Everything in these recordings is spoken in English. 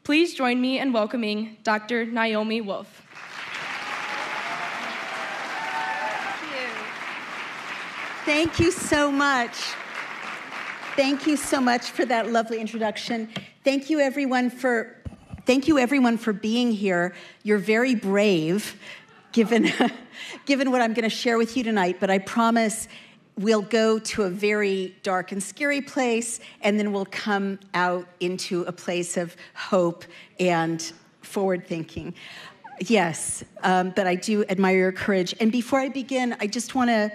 Please join me in welcoming Dr. Naomi Wolf. Thank you so much. Thank you so much for that lovely introduction. Thank you everyone for being here. You're very brave, given what I'm going to share with you tonight, but I promise we'll go to a very dark and scary place, and then we'll come out into a place of hope and forward thinking. Yes, but I do admire your courage. And before I begin, I just want to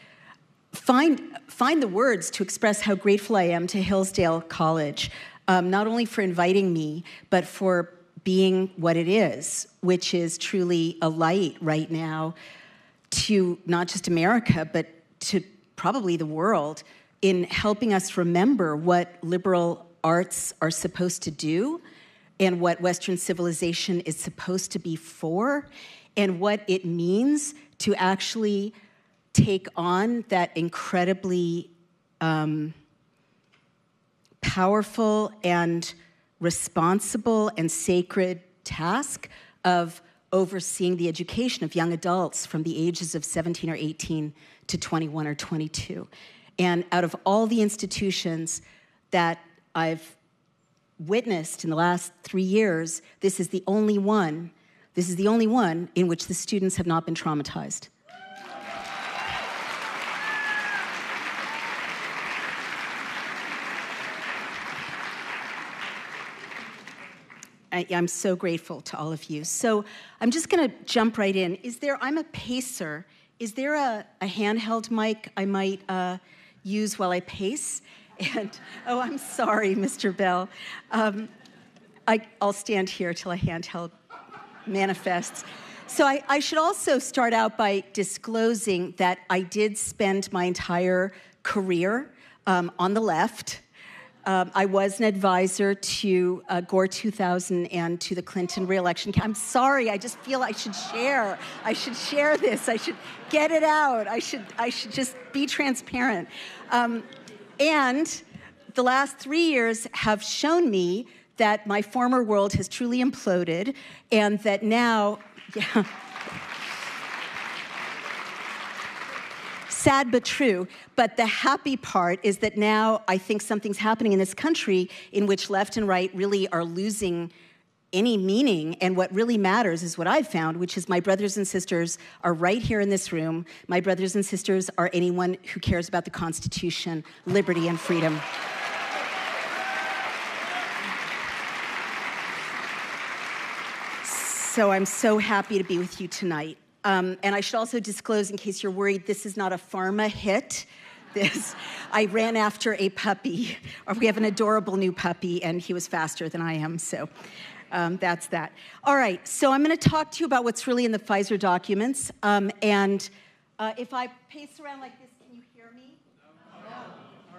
find the words to express how grateful I am to Hillsdale College, not only for inviting me, but for being what it is, which is truly a light right now to not just America, but to probably the world, in helping us remember what liberal arts are supposed to do and what Western civilization is supposed to be for, and what it means to actually take on that incredibly powerful and responsible and sacred task of overseeing the education of young adults from the ages of 17 or 18 to 21 or 22. And out of all the institutions that I've witnessed in the last 3 years, this is the only one in which the students have not been traumatized. I'm so grateful to all of you. So I'm just going to jump right in. I'm a pacer. Is there a handheld mic I might use while I pace? And, oh, I'm sorry, Mr. Bell. I'll stand here till a handheld manifests. So I should also start out by disclosing that I did spend my entire career on the left. I was an advisor to Gore 2000 and to the Clinton re-election. I'm sorry, I just feel I should share. I should share this. I should get it out. I should just be transparent. And the last 3 years have shown me that my former world has truly imploded, and that now, yeah. Sad but true, but the happy part is that now I think something's happening in this country in which left and right really are losing any meaning, and what really matters is what I've found, which is my brothers and sisters are right here in this room. My brothers and sisters are anyone who cares about the Constitution, liberty, and freedom. So I'm so happy to be with you tonight. And I should also disclose, in case you're worried, this is not a pharma hit. I ran after a puppy. We have an adorable new puppy, and he was faster than I am, so that's that. All right, so I'm going to talk to you about what's really in the Pfizer documents. And if I pace around like this, can you hear me? No. All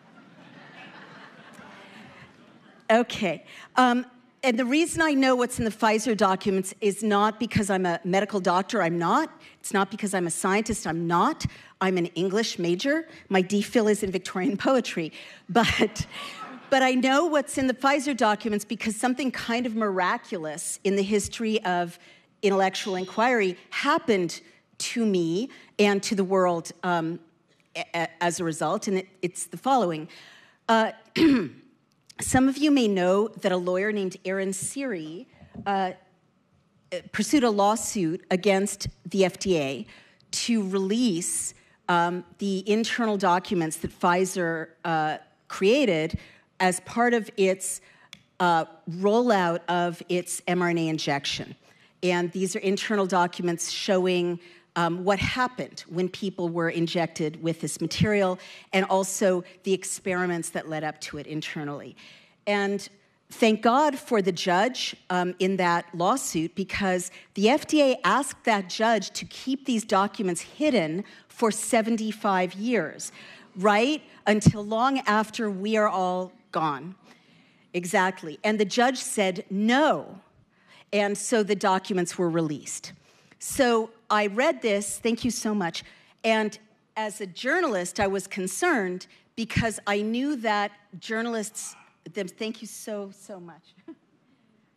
right. Okay. And the reason I know what's in the Pfizer documents is not because I'm a medical doctor. I'm not. It's not because I'm a scientist. I'm not. I'm an English major. My DPhil is in Victorian poetry. But I know what's in the Pfizer documents because something kind of miraculous in the history of intellectual inquiry happened to me and to the world as a result, and it's the following. Some of you may know that a lawyer named Aaron Siri pursued a lawsuit against the FDA to release the internal documents that Pfizer created as part of its rollout of its mRNA injection. And these are internal documents showing what happened when people were injected with this material, and also the experiments that led up to it internally. And thank God for the judge in that lawsuit, because the FDA asked that judge to keep these documents hidden for 75 years, right? Until long after we are all gone. Exactly. And the judge said no. And so the documents were released. So I read this, thank you so much, and as a journalist, I was concerned because I knew that journalists, thank you so much.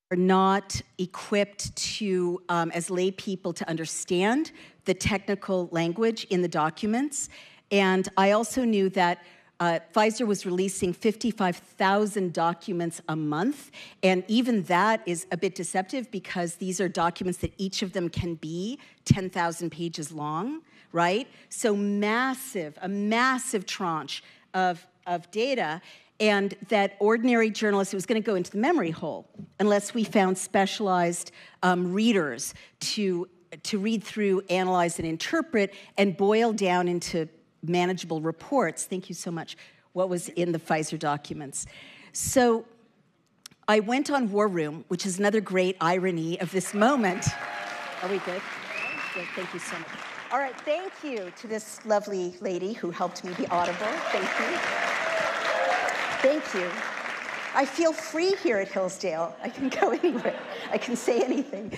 are not equipped to, as lay people, to understand the technical language in the documents. And I also knew that Pfizer was releasing 55,000 documents a month, and even that is a bit deceptive because these are documents that each of them can be 10,000 pages long, right? So a massive tranche of data, and that ordinary journalists, it was going to go into the memory hole unless we found specialized readers to read through, analyze, and interpret, and boil down into manageable reports. Thank you so much. What was in the Pfizer documents. So I went on War Room, which is another great irony of this moment. Are we good? Good. Thank you so much. All right, thank you to this lovely lady who helped me be audible. Thank you. Thank you. I feel free here at Hillsdale. I can go anywhere. I can say anything.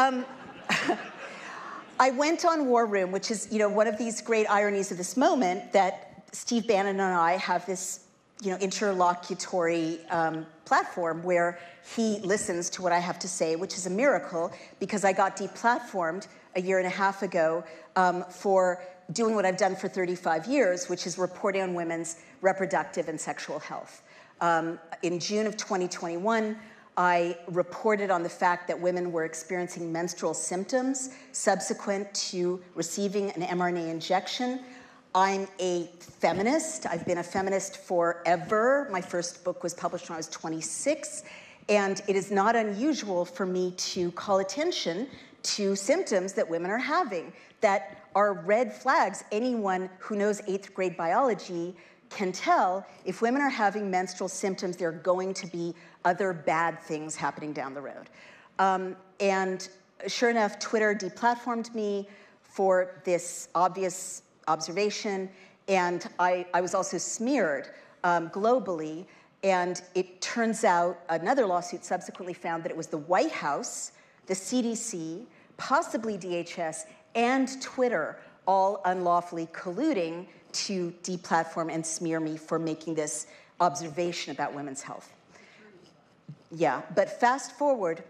I went on War Room, which is, one of these great ironies of this moment, that Steve Bannon and I have this, interlocutory platform where he listens to what I have to say, which is a miracle because I got deplatformed a year and a half ago for doing what I've done for 35 years, which is reporting on women's reproductive and sexual health. In June of 2021, I reported on the fact that women were experiencing menstrual symptoms subsequent to receiving an mRNA injection. I'm a feminist. I've been a feminist forever. My first book was published when I was 26, and it is not unusual for me to call attention to symptoms that women are having that are red flags. Anyone who knows 8th grade biology can tell if women are having menstrual symptoms, there are going to be other bad things happening down the road. And sure enough, Twitter deplatformed me for this obvious observation, and I was also smeared globally, and it turns out another lawsuit subsequently found that it was the White House, the CDC, possibly DHS, and Twitter all unlawfully colluding to deplatform and smear me for making this observation about women's health. Yeah, but fast forward,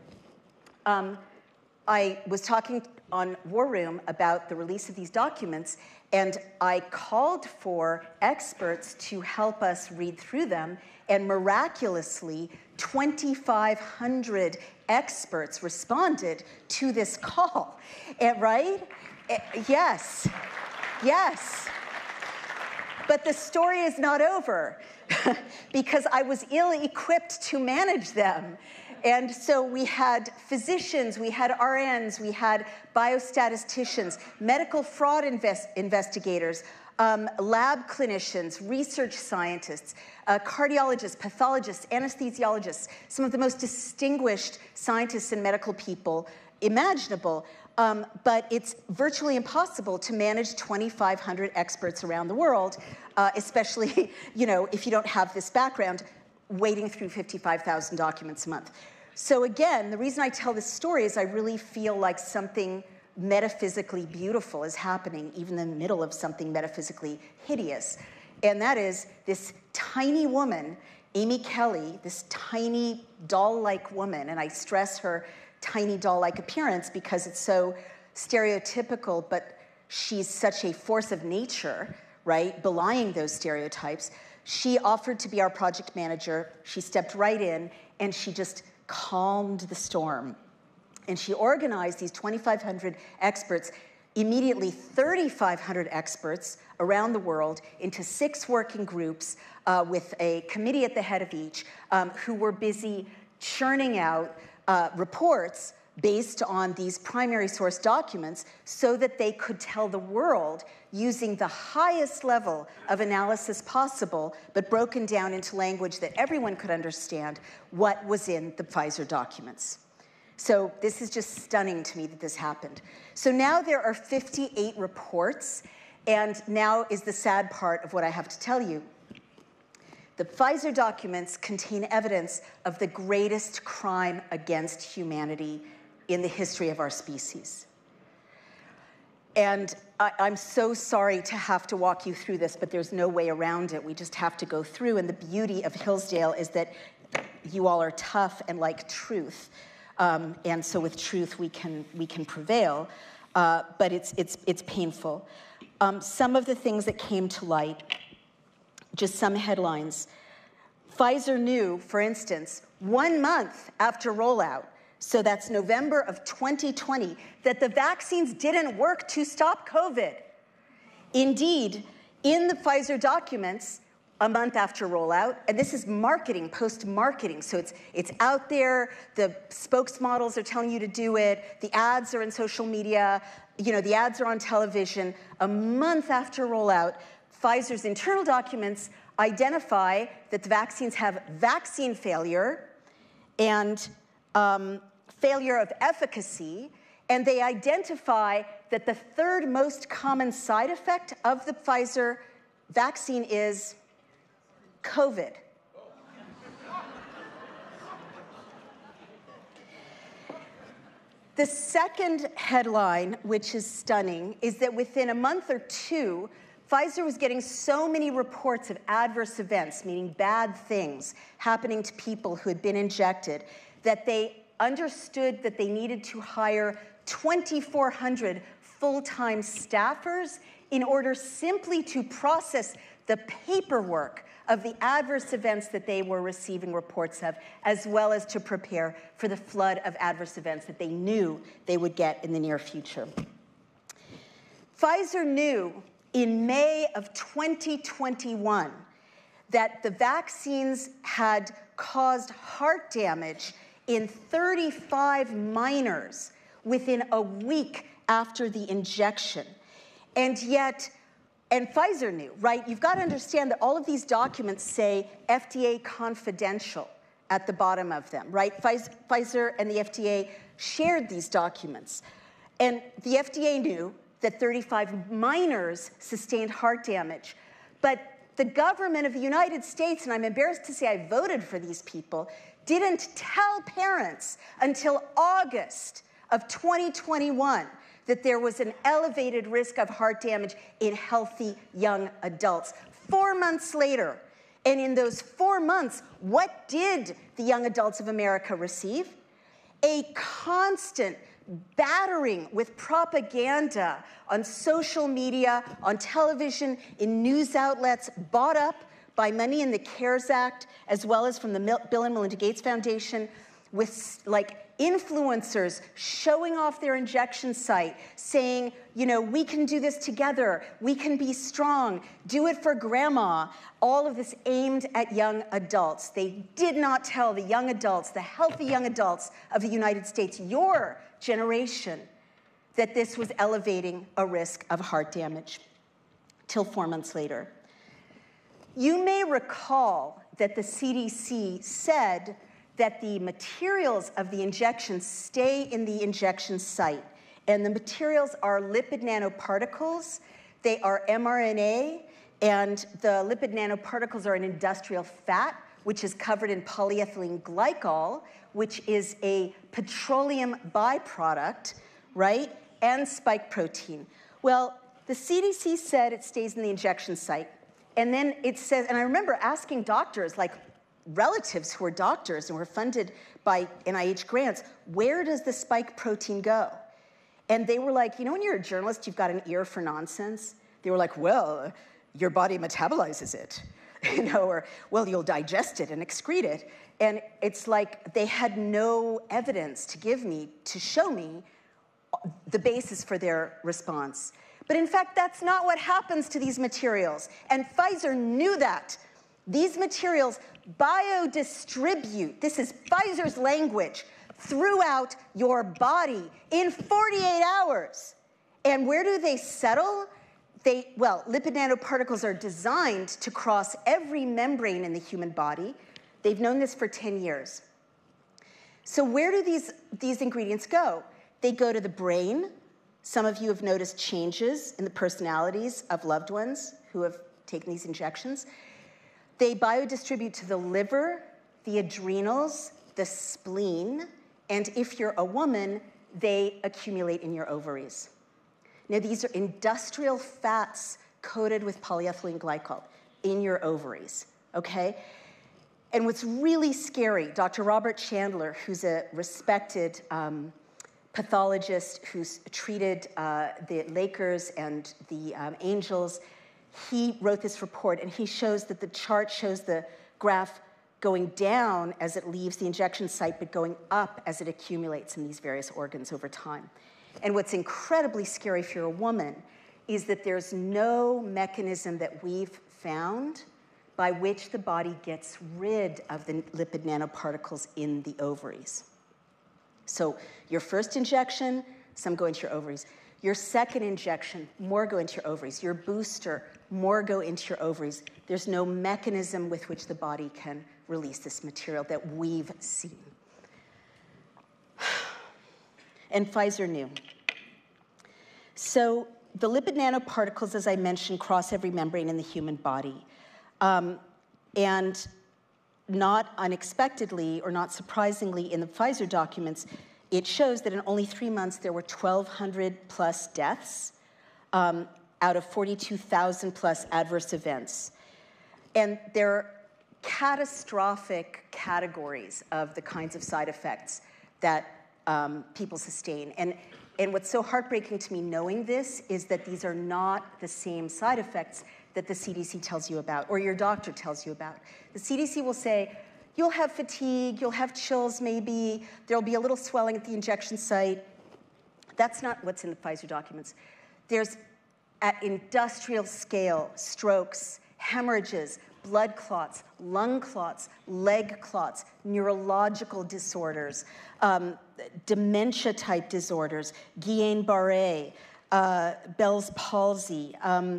I was talking on War Room about the release of these documents, and I called for experts to help us read through them, and miraculously, 2,500 experts responded to this call, right? Yes, yes. But the story is not over because I was ill-equipped to manage them. And so we had physicians, we had RNs, we had biostatisticians, medical fraud investigators, lab clinicians, research scientists, cardiologists, pathologists, anesthesiologists, some of the most distinguished scientists and medical people imaginable. But it's virtually impossible to manage 2,500 experts around the world, especially, if you don't have this background, wading through 55,000 documents a month. So again, the reason I tell this story is I really feel like something metaphysically beautiful is happening, even in the middle of something metaphysically hideous. And that is this tiny woman, Amy Kelly, this tiny doll-like woman, and I stress her tiny doll-like appearance because it's so stereotypical, but she's such a force of nature, right, belying those stereotypes. She offered to be our project manager. She stepped right in, and she just calmed the storm. And she organized these 2,500 experts, immediately 3,500 experts around the world, into 6 working groups with a committee at the head of each, who were busy churning out reports based on these primary source documents so that they could tell the world, using the highest level of analysis possible, but broken down into language that everyone could understand, what was in the Pfizer documents. So this is just stunning to me that this happened. So now there are 58 reports, and now is the sad part of what I have to tell you. The Pfizer documents contain evidence of the greatest crime against humanity in the history of our species. And I'm so sorry to have to walk you through this, but there's no way around it. We just have to go through. And the beauty of Hillsdale is that you all are tough and like truth. And so with truth, we can prevail. But it's painful. Some of the things that came to light, just some headlines. Pfizer knew, for instance, 1 month after rollout, so that's November of 2020, that the vaccines didn't work to stop COVID. Indeed, in the Pfizer documents, a month after rollout, and this is marketing, post-marketing, so it's out there, the spokesmodels are telling you to do it, the ads are in social media, the ads are on television. A month after rollout, Pfizer's internal documents identify that the vaccines have vaccine failure and failure of efficacy, and they identify that the third most common side effect of the Pfizer vaccine is COVID. The second headline, which is stunning, is that within a month or two, Pfizer was getting so many reports of adverse events, meaning bad things, happening to people who had been injected, that they understood that they needed to hire 2,400 full-time staffers in order simply to process the paperwork of the adverse events that they were receiving reports of, as well as to prepare for the flood of adverse events that they knew they would get in the near future. Pfizer knew in May of 2021 that the vaccines had caused heart damage in 35 minors within a week after the injection. And Pfizer knew, right? You've got to understand that all of these documents say FDA confidential at the bottom of them, right? Pfizer and the FDA shared these documents. And the FDA knew that 35 minors sustained heart damage. But the government of the United States, and I'm embarrassed to say I voted for these people, didn't tell parents until August of 2021 that there was an elevated risk of heart damage in healthy young adults. 4 months later, and in those 4 months, what did the young adults of America receive? A constant battering with propaganda on social media, on television, in news outlets, bought up by money in the CARES Act, as well as from the Bill and Melinda Gates Foundation, with influencers showing off their injection site, saying, we can do this together, we can be strong, do it for grandma. All of this aimed at young adults. They did not tell the young adults, the healthy young adults of the United States, your generation, that this was elevating a risk of heart damage till 4 months later. You may recall that the CDC said that the materials of the injection stay in the injection site. And the materials are lipid nanoparticles, they are mRNA, and the lipid nanoparticles are an industrial fat, which is covered in polyethylene glycol, which is a petroleum byproduct, right? And spike protein. Well, the CDC said it stays in the injection site. And then it says, and I remember asking doctors, like relatives who are doctors and were funded by NIH grants, where does the spike protein go? And they were like, when you're a journalist, you've got an ear for nonsense. They were like, well, your body metabolizes it, or, well, you'll digest it and excrete it. And it's like they had no evidence to give me, to show me the basis for their response. But in fact, that's not what happens to these materials. And Pfizer knew that. These materials biodistribute, this is Pfizer's language, throughout your body in 48 hours. And where do they settle? Lipid nanoparticles are designed to cross every membrane in the human body. They've known this for 10 years. So where do these ingredients go? They go to the brain. Some of you have noticed changes in the personalities of loved ones who have taken these injections. They biodistribute to the liver, the adrenals, the spleen, and if you're a woman, they accumulate in your ovaries. Now, these are industrial fats coated with polyethylene glycol in your ovaries, okay? And what's really scary, Dr. Robert Chandler, who's a respected pathologist who's treated the Lakers and the Angels, he wrote this report, and he shows that the chart shows the graph going down as it leaves the injection site, but going up as it accumulates in these various organs over time. And what's incredibly scary if you're a woman is that there's no mechanism that we've found by which the body gets rid of the lipid nanoparticles in the ovaries. So your first injection, some go into your ovaries. Your second injection, more go into your ovaries. Your booster, more go into your ovaries. There's no mechanism with which the body can release this material that we've seen. And Pfizer knew. So the lipid nanoparticles, as I mentioned, cross every membrane in the human body. And not unexpectedly or not surprisingly, in the Pfizer documents, it shows that in only 3 months there were 1,200 plus deaths out of 42,000 plus adverse events. And there are catastrophic categories of the kinds of side effects that people sustain. And what's so heartbreaking to me knowing this is that these are not the same side effects that the CDC tells you about or your doctor tells you about. The CDC will say, you'll have fatigue, you'll have chills maybe, there'll be a little swelling at the injection site. That's not what's in the Pfizer documents. There's, at industrial scale, strokes, hemorrhages, blood clots, lung clots, leg clots, neurological disorders, dementia-type disorders, Guillain-Barré, Bell's palsy.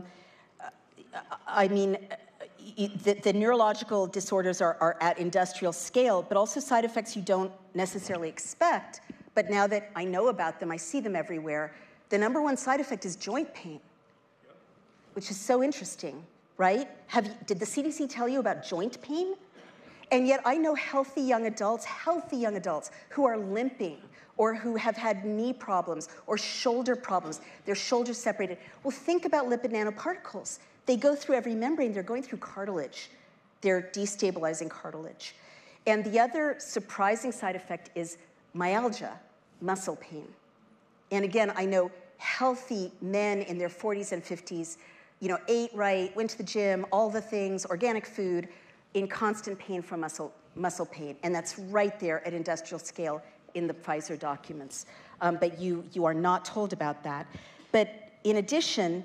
I mean, the neurological disorders are at industrial scale, but also side effects you don't necessarily expect. But now that I know about them, I see them everywhere. The number one side effect is joint pain, which is so interesting, right? Did the CDC tell you about joint pain? And yet I know healthy young adults who are limping or who have had knee problems or shoulder problems, their shoulders separated. Well, think about lipid nanoparticles. They go through every membrane. They're going through cartilage. They're destabilizing cartilage. And the other surprising side effect is myalgia, muscle pain. And again, I know healthy men in their 40s and 50s, ate right, went to the gym, all the things, organic food, in constant pain from muscle pain. And that's right there at industrial scale in the Pfizer documents. But you are not told about that. But in addition,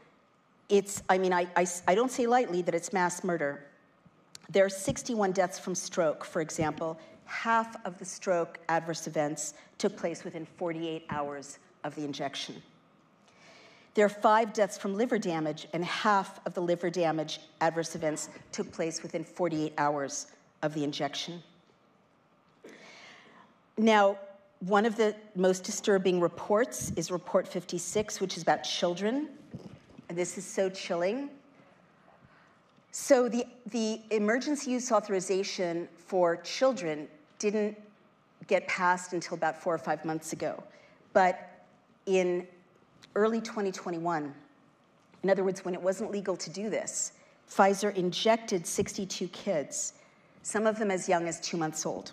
I don't say lightly that it's mass murder. There are 61 deaths from stroke, for example. Half of the stroke adverse events took place within 48 hours of the injection. There are 5 deaths from liver damage, and half of the liver damage adverse events took place within 48 hours of the injection. Now, one of the most disturbing reports is Report 56, which is about children. And this is so chilling. So the emergency use authorization for children didn't get passed until about 4 or 5 months ago. But in early 2021, in other words, when it wasn't legal to do this, Pfizer injected 62 kids, some of them as young as 2 months old.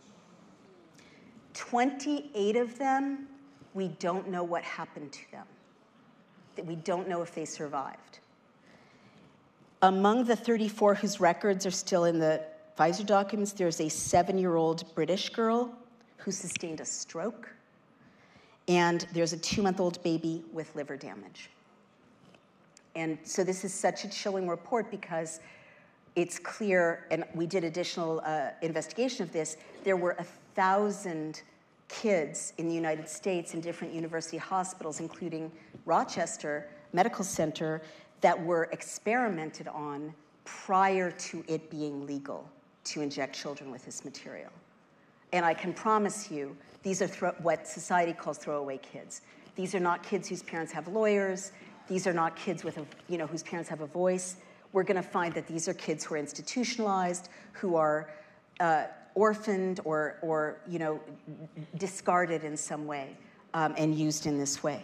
28 of them, we don't know what happened to them. That we don't know if they survived. Among the 34 whose records are still in the Pfizer documents, there's a 7-year-old British girl who sustained a stroke, and there's a 2-month-old baby with liver damage. And so this is such a chilling report because it's clear, and we did additional investigation of this, there were 1,000 kids in the United States in different university hospitals, including Rochester Medical Center, that were experimented on prior to it being legal to inject children with this material. And I can promise you, these are what society calls throwaway kids. These are not kids whose parents have lawyers. These are not kids with whose parents have a voice. We're going to find that these are kids who are institutionalized, who are orphaned or discarded in some way and used in this way.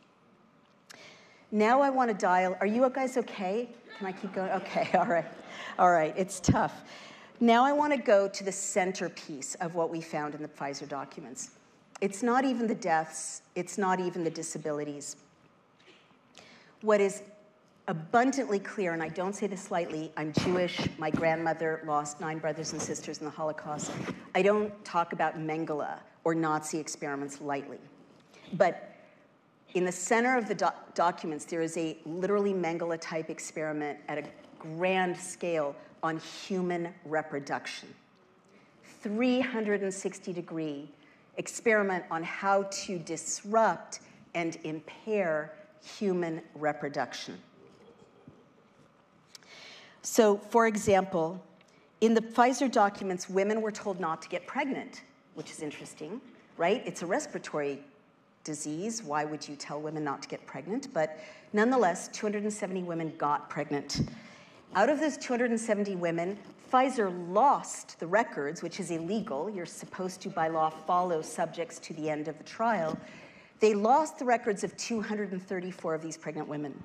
Now I want to dial. Are you guys okay? Can I keep going? Okay, all right. All right, it's tough. Now I want to go to the centerpiece of what we found in the Pfizer documents. It's not even the deaths, it's not even the disabilities. What is abundantly clear, and I don't say this lightly, I'm Jewish, my grandmother lost 9 brothers and sisters in the Holocaust. I don't talk about Mengele or Nazi experiments lightly. But in the center of the documents, there is a literally Mengele-type experiment at a grand scale on human reproduction. 360-degree experiment on how to disrupt and impair human reproduction. So, for example, in the Pfizer documents, women were told not to get pregnant, which is interesting, right? It's a respiratory disease. Why would you tell women not to get pregnant? But nonetheless, 270 women got pregnant. Out of those 270 women, Pfizer lost the records, which is illegal. You're supposed to, by law, follow subjects to the end of the trial. They lost the records of 234 of these pregnant women.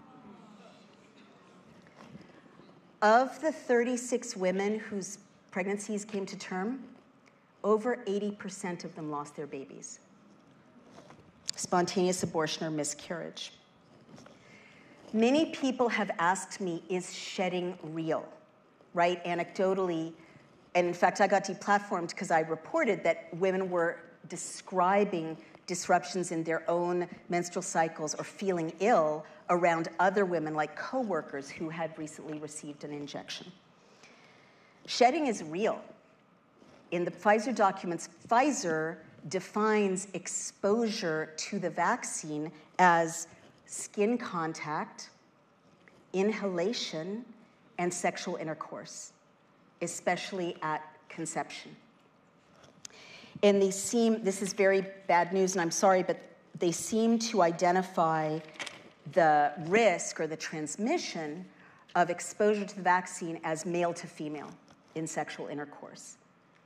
Of the 36 women whose pregnancies came to term, over 80% of them lost their babies. Spontaneous abortion or miscarriage. Many people have asked me, is shedding real, right? Anecdotally, and in fact, I got deplatformed because I reported that women were describing disruptions in their own menstrual cycles or feeling ill around other women, like coworkers who had recently received an injection. Shedding is real. In the Pfizer documents, Pfizer defines exposure to the vaccine as skin contact, inhalation, and sexual intercourse, especially at conception. And they seem, this is very bad news, and I'm sorry, but they seem to identify the risk or the transmission of exposure to the vaccine as male to female in sexual intercourse.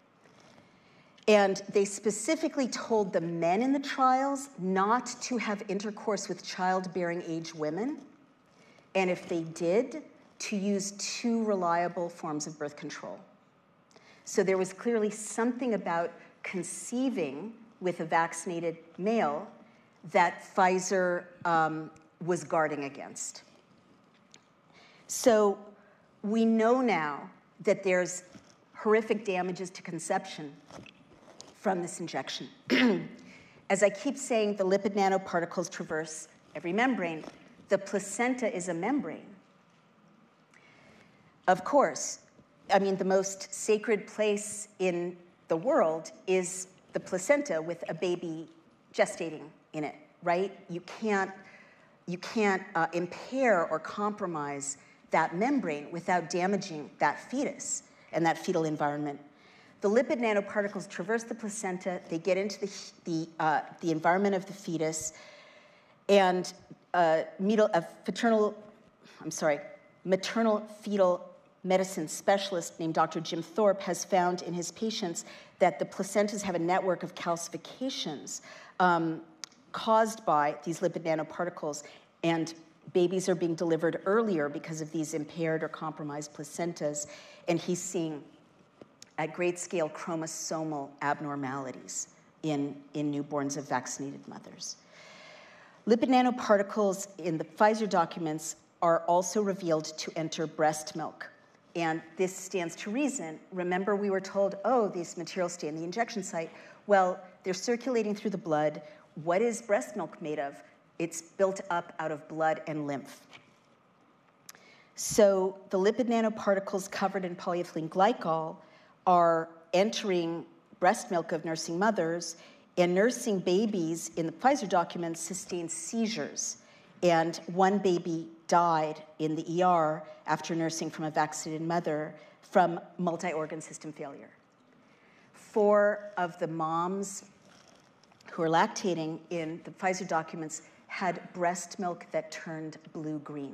And they specifically told the men in the trials not to have intercourse with childbearing age women, and if they did, to use 2 reliable forms of birth control. So there was clearly something about conceiving with a vaccinated male that Pfizer was guarding against. So we know now that there's horrific damages to conception from this injection. As I keep saying, the lipid nanoparticles traverse every membrane. The placenta is a membrane. Of course, I mean, the most sacred place in the world is the placenta with a baby gestating in it, right? You can't impair or compromise that membrane without damaging that fetus and that fetal environment. The lipid nanoparticles traverse the placenta, they get into the environment of the fetus, and maternal fetal medicine specialist named Dr. Jim Thorpe has found in his patients that the placentas have a network of calcifications caused by these lipid nanoparticles, and babies are being delivered earlier because of these impaired or compromised placentas, and he's seeing at great scale chromosomal abnormalities in newborns of vaccinated mothers. Lipid nanoparticles in the Pfizer documents are also revealed to enter breast milk. And this stands to reason. Remember, we were told, oh, these materials stay in the injection site. Well, they're circulating through the blood. What is breast milk made of? It's built up out of blood and lymph. So the lipid nanoparticles covered in polyethylene glycol are entering breast milk of nursing mothers, and nursing babies in the Pfizer documents sustained seizures. And one baby died in the ER after nursing from a vaccinated mother from multi-organ system failure. 4 of the moms who are lactating in the Pfizer documents had breast milk that turned blue-green.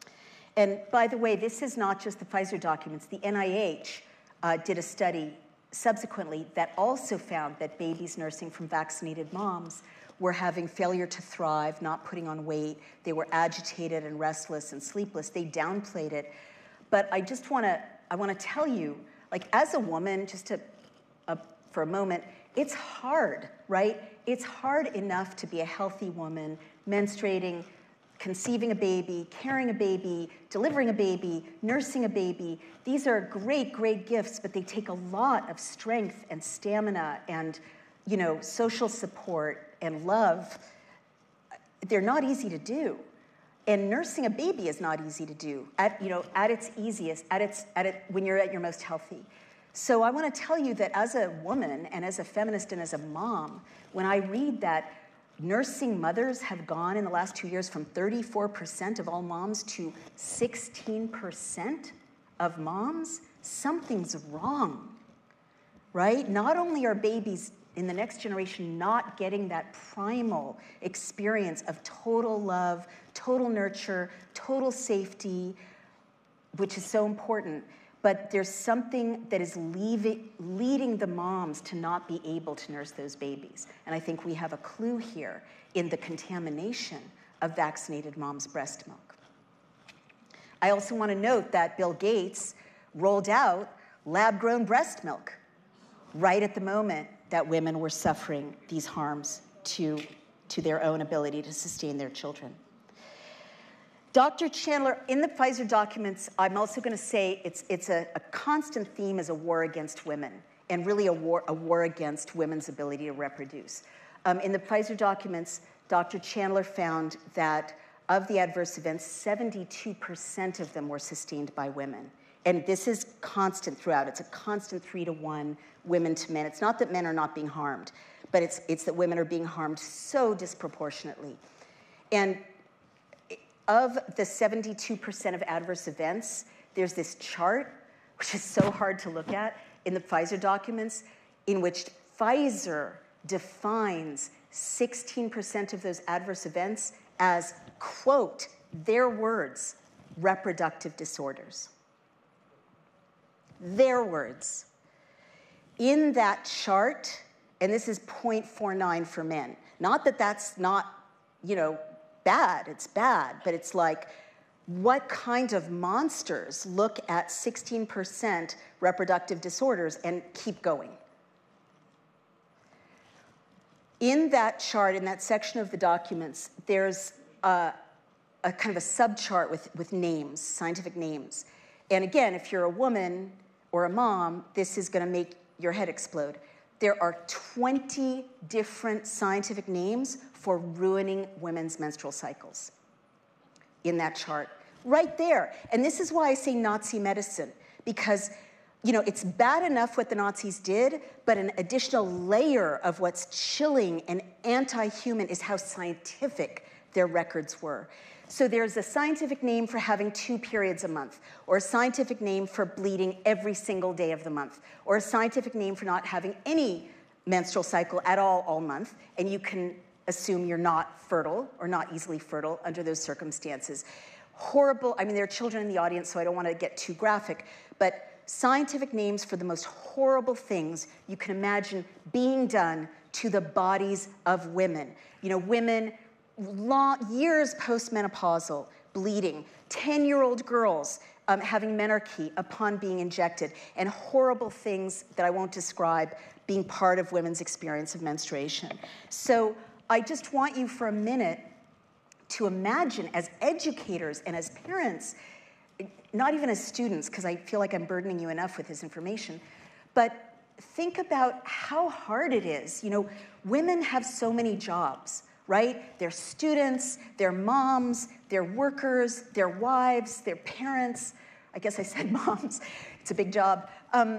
And by the way, this is not just the Pfizer documents. The NIH did a study subsequently that also found that babies nursing from vaccinated moms were having failure to thrive, not putting on weight. They were agitated and restless and sleepless. They downplayed it. But I want to tell you, like, as a woman, just for a moment, it's hard, right? It's hard enough to be a healthy woman, menstruating, conceiving a baby, carrying a baby, delivering a baby, nursing a baby. These are great, great gifts, but they take a lot of strength and stamina and, you know, social support and love. They're not easy to do. And nursing a baby is not easy to do at its easiest, when you're at your most healthy. So I want to tell you that as a woman and as a feminist and as a mom, when I read that nursing mothers have gone in the last 2 years from 34% of all moms to 16% of moms, something's wrong, right? Not only are babies in the next generation not getting that primal experience of total love, total nurture, total safety, which is so important, but there's something that is leading the moms to not be able to nurse those babies. And I think we have a clue here in the contamination of vaccinated moms' breast milk. I also want to note that Bill Gates rolled out lab-grown breast milk right at the moment that women were suffering these harms to their own ability to sustain their children. Dr. Chandler, in the Pfizer documents, I'm also going to say it's a constant theme as a war against women, and really a war against women's ability to reproduce. In the Pfizer documents, Dr. Chandler found that of the adverse events, 72% of them were sustained by women. And this is constant throughout. It's a constant 3-to-1 women to men. It's not that men are not being harmed, but it's that women are being harmed so disproportionately. And of the 72% of adverse events, there's this chart, which is so hard to look at, in the Pfizer documents, in which Pfizer defines 16% of those adverse events as, quote, their words, reproductive disorders. Their words. In that chart, and this is 0.49 for men, not that that's not, bad, it's bad, but it's like, what kind of monsters look at 16% reproductive disorders and keep going? In that chart, in that section of the documents, there's a kind of a subchart with names, scientific names. And again, if you're a woman or a mom, this is going to make your head explode. There are 20 different scientific names for ruining women's menstrual cycles in that chart, right there. And this is why I say Nazi medicine, because it's bad enough what the Nazis did, but an additional layer of what's chilling and anti-human is how scientific their records were. So there's a scientific name for having 2 periods a month, or a scientific name for bleeding every single day of the month, or a scientific name for not having any menstrual cycle at all month, and you can assume you're not fertile or not easily fertile under those circumstances. Horrible, there are children in the audience, so I don't want to get too graphic, but scientific names for the most horrible things you can imagine being done to the bodies of women. Women years postmenopausal, bleeding, 10-year-old girls having menarche upon being injected, and horrible things that I won't describe being part of women's experience of menstruation. So I just want you for a minute to imagine, as educators and as parents, not even as students, because I feel like I'm burdening you enough with this information, but think about how hard it is. Women have so many jobs, right? They're students, they're moms, they're workers, they're wives, they're parents. I guess I said moms. It's a big job. And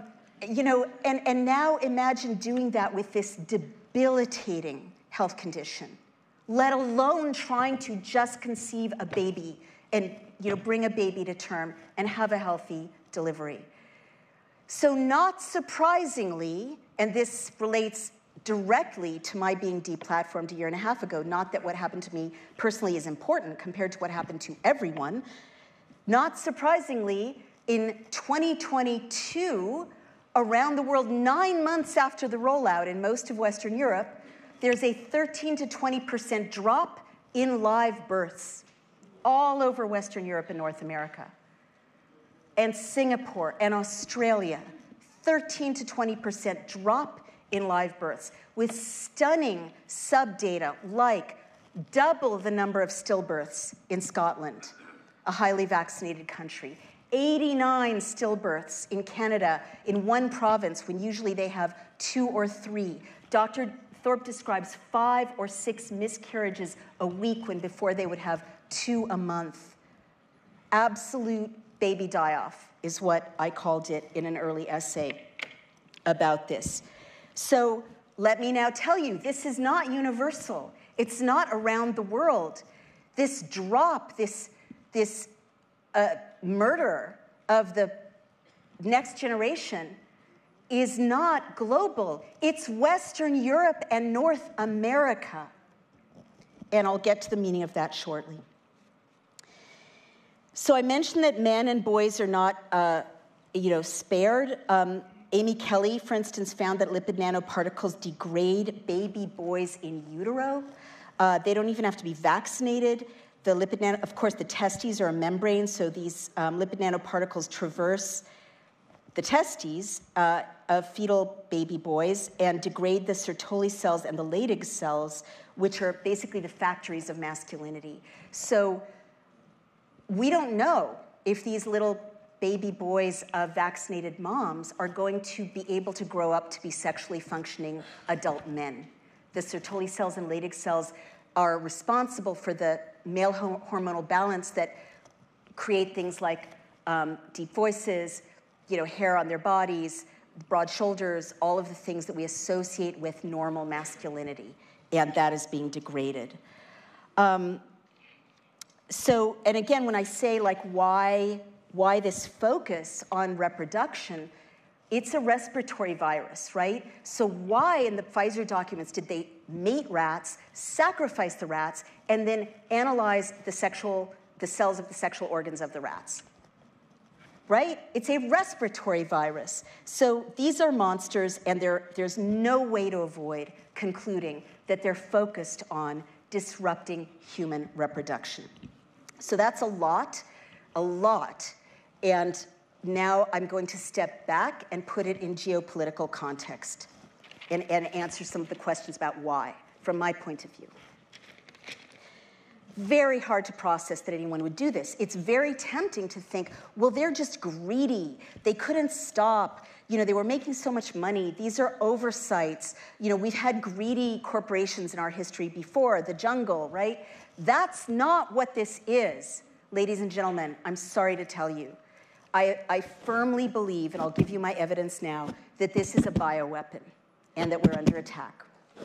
now imagine doing that with this debilitating health condition, let alone trying to just conceive a baby and bring a baby to term and have a healthy delivery. So not surprisingly, and this relates directly to my being deplatformed a year and a half ago, not that what happened to me personally is important compared to what happened to everyone, not surprisingly, in 2022, Around the world, 9 months after the rollout in most of Western Europe, there's a 13 to 20% drop in live births all over Western Europe and North America. And Singapore and Australia, 13 to 20% drop in live births, with stunning sub-data like double the number of stillbirths in Scotland, a highly vaccinated country. 89 stillbirths in Canada in one province when usually they have 2 or 3. Dr. Thorpe describes 5 or 6 miscarriages a week when before they would have 2 a month. Absolute baby die-off is what I called it in an early essay about this. So let me now tell you, this is not universal. It's not around the world. This drop, this murder of the next generation is not global. It's Western Europe and North America. And I'll get to the meaning of that shortly. So I mentioned that men and boys are not, spared. Amy Kelly, for instance, found that lipid nanoparticles degrade baby boys in utero. They don't even have to be vaccinated. The lipid of course, the testes are a membrane, so these lipid nanoparticles traverse the testes of fetal baby boys and degrade the Sertoli cells and the Leydig cells, which are basically the factories of masculinity. So we don't know if these little baby boys of vaccinated moms are going to be able to grow up to be sexually functioning adult men. The Sertoli cells and Leydig cells are responsible for the male hormonal balance that create things like deep voices, hair on their bodies, broad shoulders, all of the things that we associate with normal masculinity, and that is being degraded. So, and again, when I say why this focus on reproduction, it's a respiratory virus, right? So why in the Pfizer documents did they mate rats, sacrifice the rats, and then analyze the cells of the sexual organs of the rats? Right? It's a respiratory virus. So these are monsters, and there's no way to avoid concluding that they're focused on disrupting human reproduction. So that's a lot. And now I'm going to step back and put it in geopolitical context and answer some of the questions about why, from my point of view. Very hard to process that anyone would do this. It's very tempting to think, well, they're just greedy. They couldn't stop. They were making so much money. These are oversights. We've had greedy corporations in our history before, the jungle, right? That's not what this is, ladies and gentlemen. I'm sorry to tell you. I firmly believe, and I'll give you my evidence now, that this is a bioweapon and that we're under attack.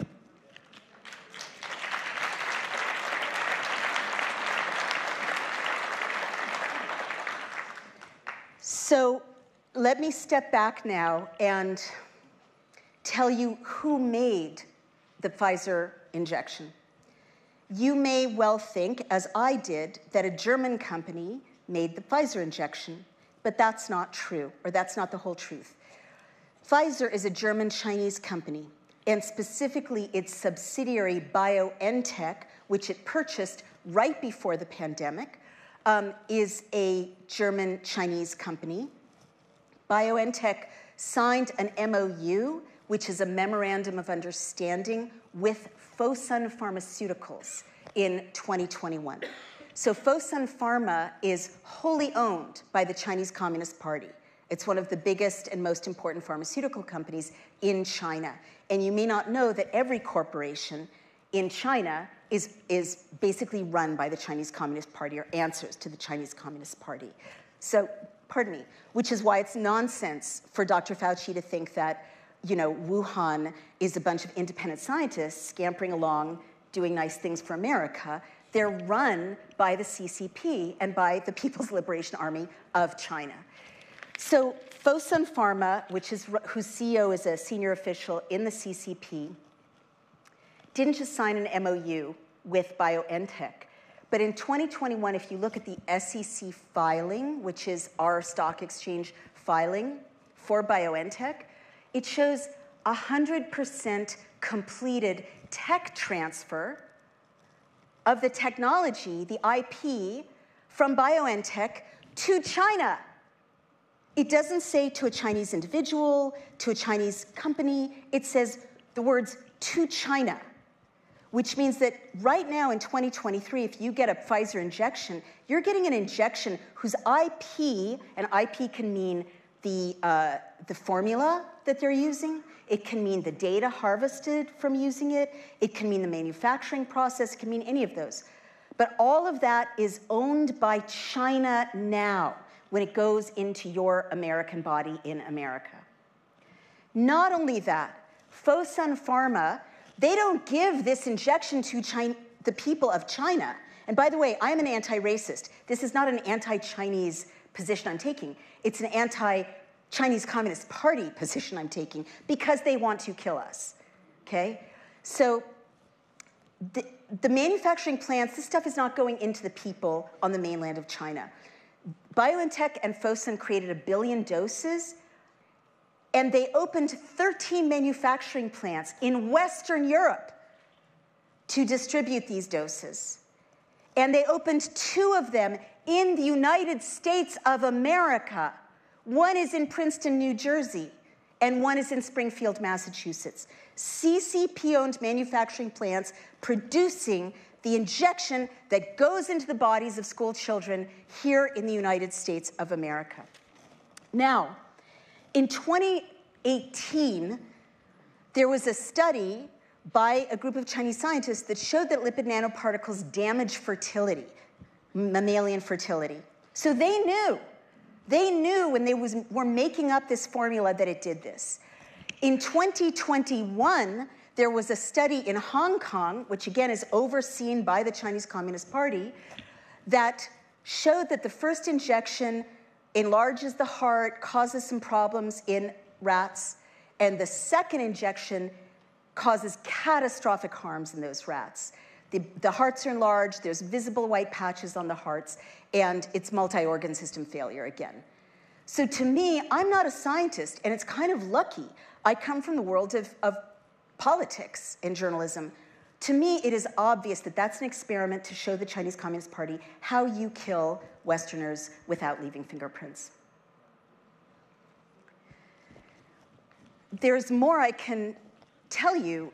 So let me step back now and tell you who made the Pfizer injection. You may well think, as I did, that a German company made the Pfizer injection, but that's not true, or that's not the whole truth. Pfizer is a German-Chinese company, and specifically its subsidiary BioNTech, which it purchased right before the pandemic, is a German-Chinese company. BioNTech signed an MOU, which is a memorandum of understanding, with Fosun Pharmaceuticals in 2021. So Fosun Pharma is wholly owned by the Chinese Communist Party. It's one of the biggest and most important pharmaceutical companies in China. And you may not know that every corporation in China is basically run by the Chinese Communist Party or answers to the Chinese Communist Party. So, pardon me, which is why it's nonsense for Dr. Fauci to think that, Wuhan is a bunch of independent scientists scampering along doing nice things for America. They're run by the CCP and by the People's Liberation Army of China. So Fosun Pharma, whose CEO is a senior official in the CCP, didn't just sign an MOU with BioNTech, but in 2021, if you look at the SEC filing, which is our stock exchange filing for BioNTech, it shows 100% completed tech transfer of the technology, the IP, from BioNTech to China. It doesn't say to a Chinese individual, to a Chinese company. It says the words to China, which means that right now in 2023, if you get a Pfizer injection, you're getting an injection whose IP, and IP can mean the formula that they're using. It can mean the data harvested from using it. It can mean the manufacturing process. It can mean any of those. But all of that is owned by China now when it goes into your American body in America. Not only that, Fosun Pharma, they don't give this injection to the people of China. And by the way, I'm an anti-racist. This is not an anti-Chinese position I'm taking. It's an anti-Chinese Communist Party position I'm taking because they want to kill us, okay? So the manufacturing plants, this stuff is not going into the people on the mainland of China. BioNTech and Fosun created 1 billion doses, and they opened 13 manufacturing plants in Western Europe to distribute these doses. And they opened 2 of them in the United States of America. One is in Princeton, New Jersey, and one is in Springfield, Massachusetts. CCP-owned manufacturing plants producing the injection that goes into the bodies of school children here in the United States of America. Now, in 2018, there was a study by a group of Chinese scientists that showed that lipid nanoparticles damage fertility, mammalian fertility. So they knew when they were making up this formula that it did this. In 2021, there was a study in Hong Kong, which again is overseen by the Chinese Communist Party, that showed that the first injection enlarges the heart, causes some problems in rats, and the second injection causes catastrophic harms in those rats. The hearts are enlarged, there's visible white patches on the hearts, and it's multi-organ system failure again. So to me, I'm not a scientist, and it's kind of lucky. I come from the world of politics and journalism. To me, it is obvious that that's an experiment to show the Chinese Communist Party how you kill Westerners without leaving fingerprints. There's more I can tell you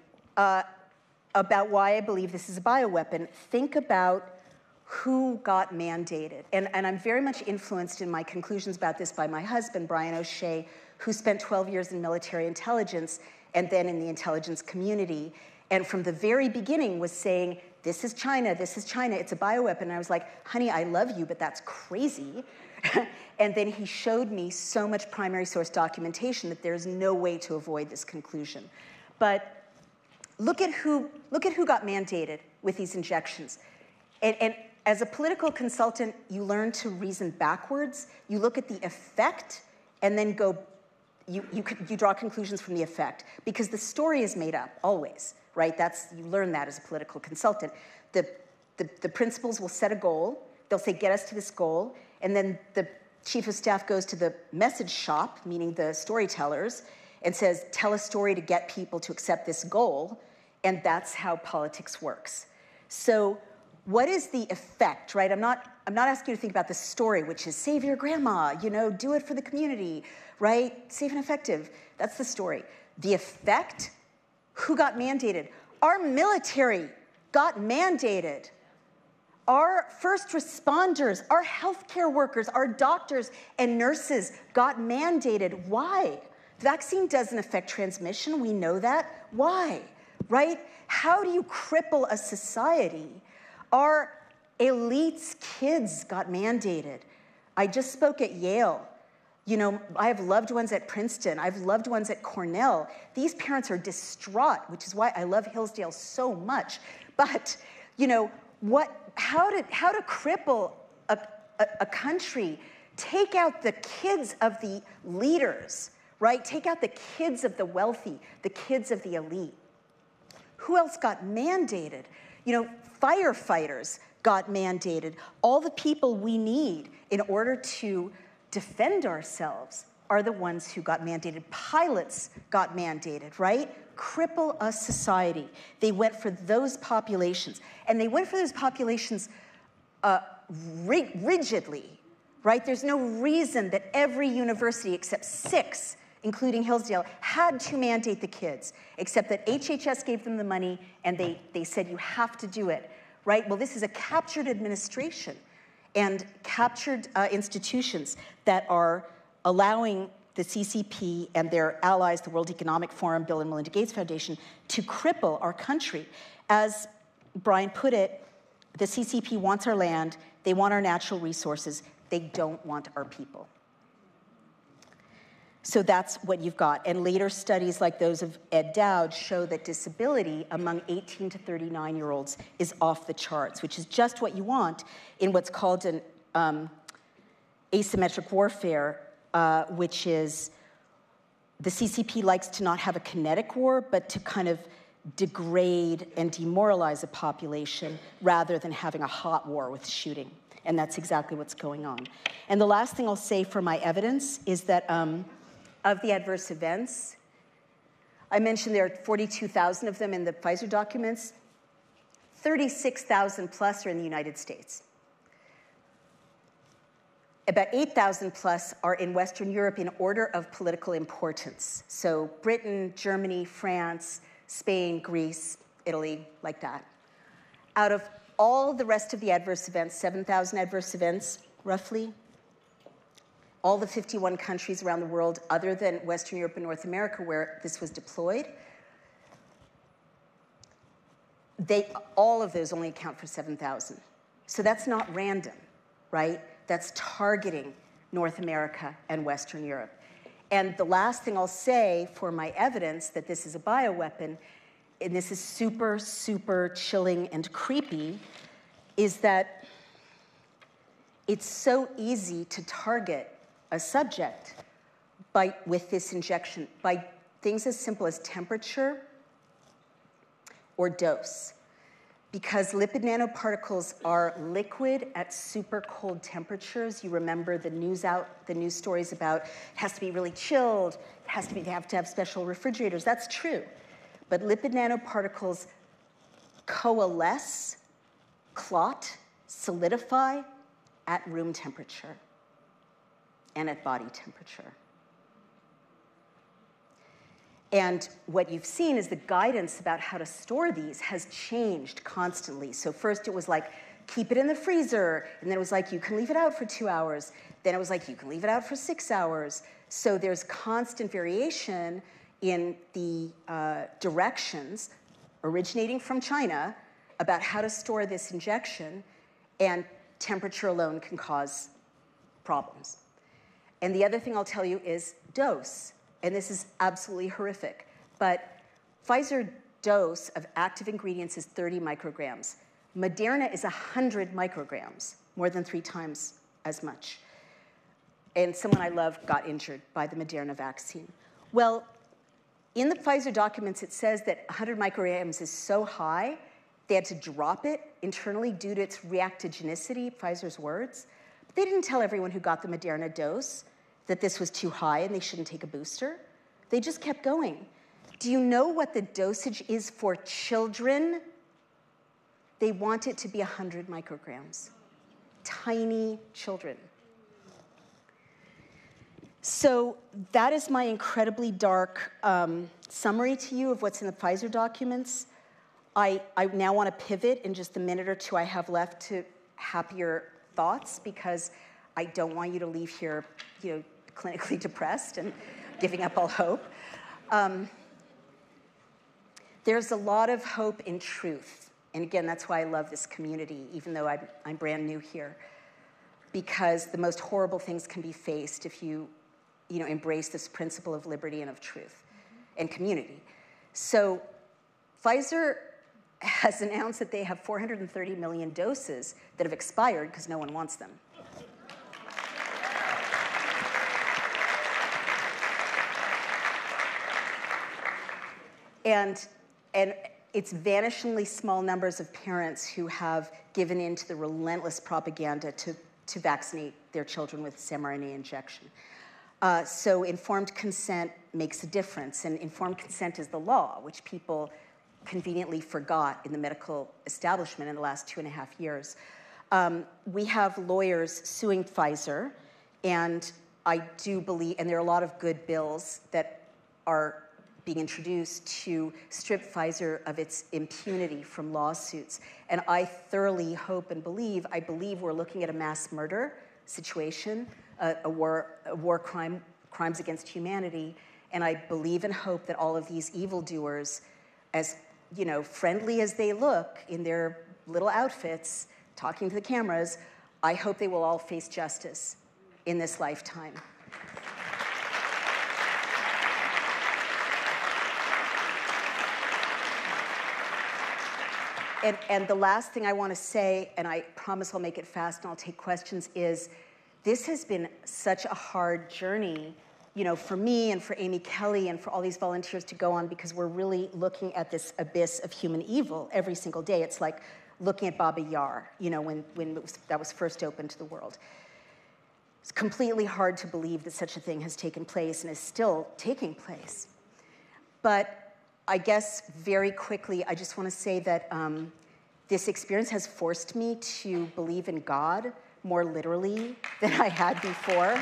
about why I believe this is a bioweapon. Think about who got mandated. And I'm very much influenced in my conclusions about this by my husband, Brian O'Shea, who spent 12 years in military intelligence and then in the intelligence community. And from the very beginning was saying, this is China, it's a bioweapon. And I was like, honey, I love you, but that's crazy. And then he showed me so much primary source documentation that there's no way to avoid this conclusion. But look at who got mandated with these injections. And as a political consultant, you learn to reason backwards. You look at the effect and then go, you draw conclusions from the effect. Because the story is made up, always, right? You learn that as a political consultant. The principals will set a goal. They'll say, get us to this goal. And then the chief of staff goes to the message shop, meaning the storytellers, and says, tell a story to get people to accept this goal. And that's how politics works. So what is the effect, right? I'm not asking you to think about the story, which is save your grandma, do it for the community, right? Safe and effective. That's the story. The effect, who got mandated? Our military got mandated. Our first responders, our healthcare workers, our doctors and nurses got mandated. Why? The vaccine doesn't affect transmission. We know that. Why? Right? How do you cripple a society? Our elites' kids got mandated. I just spoke at Yale. I have loved ones at Princeton. I have loved ones at Cornell. These parents are distraught, which is why I love Hillsdale so much. But, how to cripple a country, take out the kids of the leaders, right? Take out the kids of the wealthy, the kids of the elite. Who else got mandated? Firefighters got mandated. All the people we need in order to defend ourselves are the ones who got mandated. Pilots got mandated, right? Cripple a society. They went for those populations. And they went for those populations rigidly, right? There's no reason that every university except 6, including Hillsdale, had to mandate the kids, except that HHS gave them the money and they said you have to do it, right? Well, this is a captured administration and captured institutions that are allowing the CCP and their allies, the World Economic Forum, Bill and Melinda Gates Foundation, to cripple our country. As Brian put it, the CCP wants our land, they want our natural resources, they don't want our people. So that's what you've got. And later studies like those of Ed Dowd show that disability among 18 to 39-year-olds is off the charts, which is just what you want in what's called an asymmetric warfare, which is the CCP likes to not have a kinetic war, but to kind of degrade and demoralize a population rather than having a hot war with shooting. And that's exactly what's going on. And the last thing I'll say for my evidence is that of the adverse events, I mentioned there are 42,000 of them in the Pfizer documents. 36,000 plus are in the United States. About 8,000 plus are in Western Europe in order of political importance. So Britain, Germany, France, Spain, Greece, Italy, like that. Out of all the rest of the adverse events, 7,000 adverse events, roughly, all the 51 countries around the world other than Western Europe and North America where this was deployed, all of those only account for 7,000. So that's not random, right? That's targeting North America and Western Europe. And the last thing I'll say for my evidence that this is a bioweapon, and this is super, super chilling and creepy, is that it's so easy to target a subject with this injection by things as simple as temperature or dose. Because lipid nanoparticles are liquid at super cold temperatures. You remember the news stories about it has to be really chilled, they have to have special refrigerators. That's true. But lipid nanoparticles coalesce, clot, solidify at room temperature and at body temperature. And what you've seen is the guidance about how to store these has changed constantly. So first it was like, keep it in the freezer. And then it was like, you can leave it out for 2 hours. Then it was like, you can leave it out for 6 hours. So there's constant variation in the directions originating from China about how to store this injection, and temperature alone can cause problems. And the other thing I'll tell you is dose. And this is absolutely horrific, but Pfizer dose of active ingredients is 30 micrograms. Moderna is 100 micrograms, more than 3 times as much. And someone I love got injured by the Moderna vaccine. Well, in the Pfizer documents, it says that 100 micrograms is so high, they had to drop it internally due to its reactogenicity, Pfizer's words. But they didn't tell everyone who got the Moderna dose that this was too high and they shouldn't take a booster. They just kept going. Do you know what the dosage is for children? They want it to be 100 micrograms. Tiny children. So that is my incredibly dark summary to you of what's in the Pfizer documents. I now want to pivot in just the minute or two I have left to happier thoughts, because I don't want you to leave here, clinically depressed and giving up all hope. There's a lot of hope in truth. And again, that's why I love this community, even though I'm brand new here. Because the most horrible things can be faced if you embrace this principle of liberty and of truth and community. So Pfizer has announced that they have 430 million doses that have expired because no one wants them. And it's vanishingly small numbers of parents who have given in to the relentless propaganda to vaccinate their children with this mRNA injection. So informed consent makes a difference, and informed consent is the law, which people conveniently forgot in the medical establishment in the last 2.5 years. We have lawyers suing Pfizer, and I do believe, and there are a lot of good bills that are being introduced to strip Pfizer of its impunity from lawsuits. And I thoroughly hope and believe, we're looking at a mass murder situation, a war crime, crimes against humanity. And I believe and hope that all of these evildoers, as friendly as they look in their little outfits, talking to the cameras, I hope they will all face justice in this lifetime. And the last thing I want to say, and I promise I'll make it fast and I'll take questions, is this has been such a hard journey, for me and for Amy Kelly and for all these volunteers to go on, because we're really looking at this abyss of human evil every single day. It's like looking at Baba Yar, when that was first opened to the world. It's completely hard to believe that such a thing has taken place and is still taking place. But I guess very quickly, I just want to say that this experience has forced me to believe in God more literally than I had before.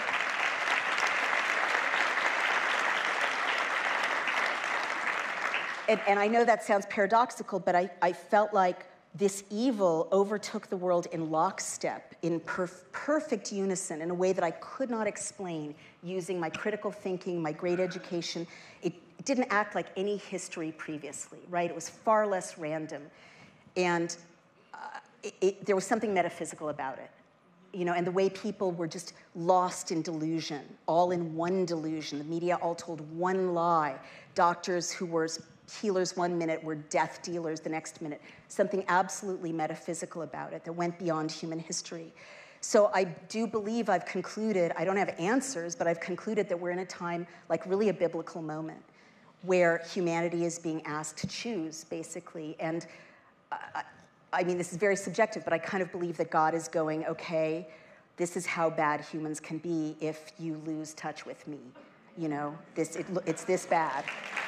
And I know that sounds paradoxical, but I felt like this evil overtook the world in lockstep, in perfect unison, in a way that I could not explain using my critical thinking, my great education. It didn't act like any history previously, right? It was far less random. And there was something metaphysical about it, and the way people were just lost in delusion, all in one delusion. The media all told one lie. Doctors who were healers one minute were death dealers the next minute. Something absolutely metaphysical about it that went beyond human history. So I do believe I've concluded, I don't have answers, but I've concluded that we're in a time, like really a biblical moment, where humanity is being asked to choose, basically. And I mean, this is very subjective, but I kind of believe that God is going, okay, this is how bad humans can be if you lose touch with me. It's this bad.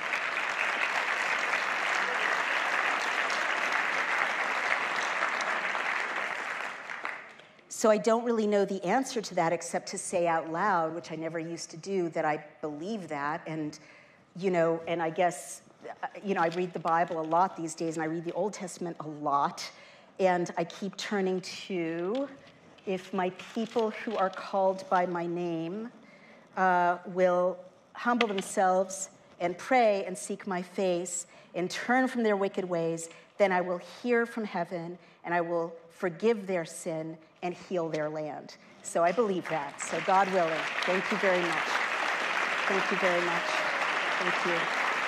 So I don't really know the answer to that except to say out loud, which I never used to do, that I believe that. And, and I guess, I read the Bible a lot these days, and I read the Old Testament a lot. And I keep turning to, if my people who are called by my name will humble themselves and pray and seek my face and turn from their wicked ways, then I will hear from heaven and I will forgive their sin and heal their land. So I believe that. So God willing. Thank you very much. Thank you very much. Thank you.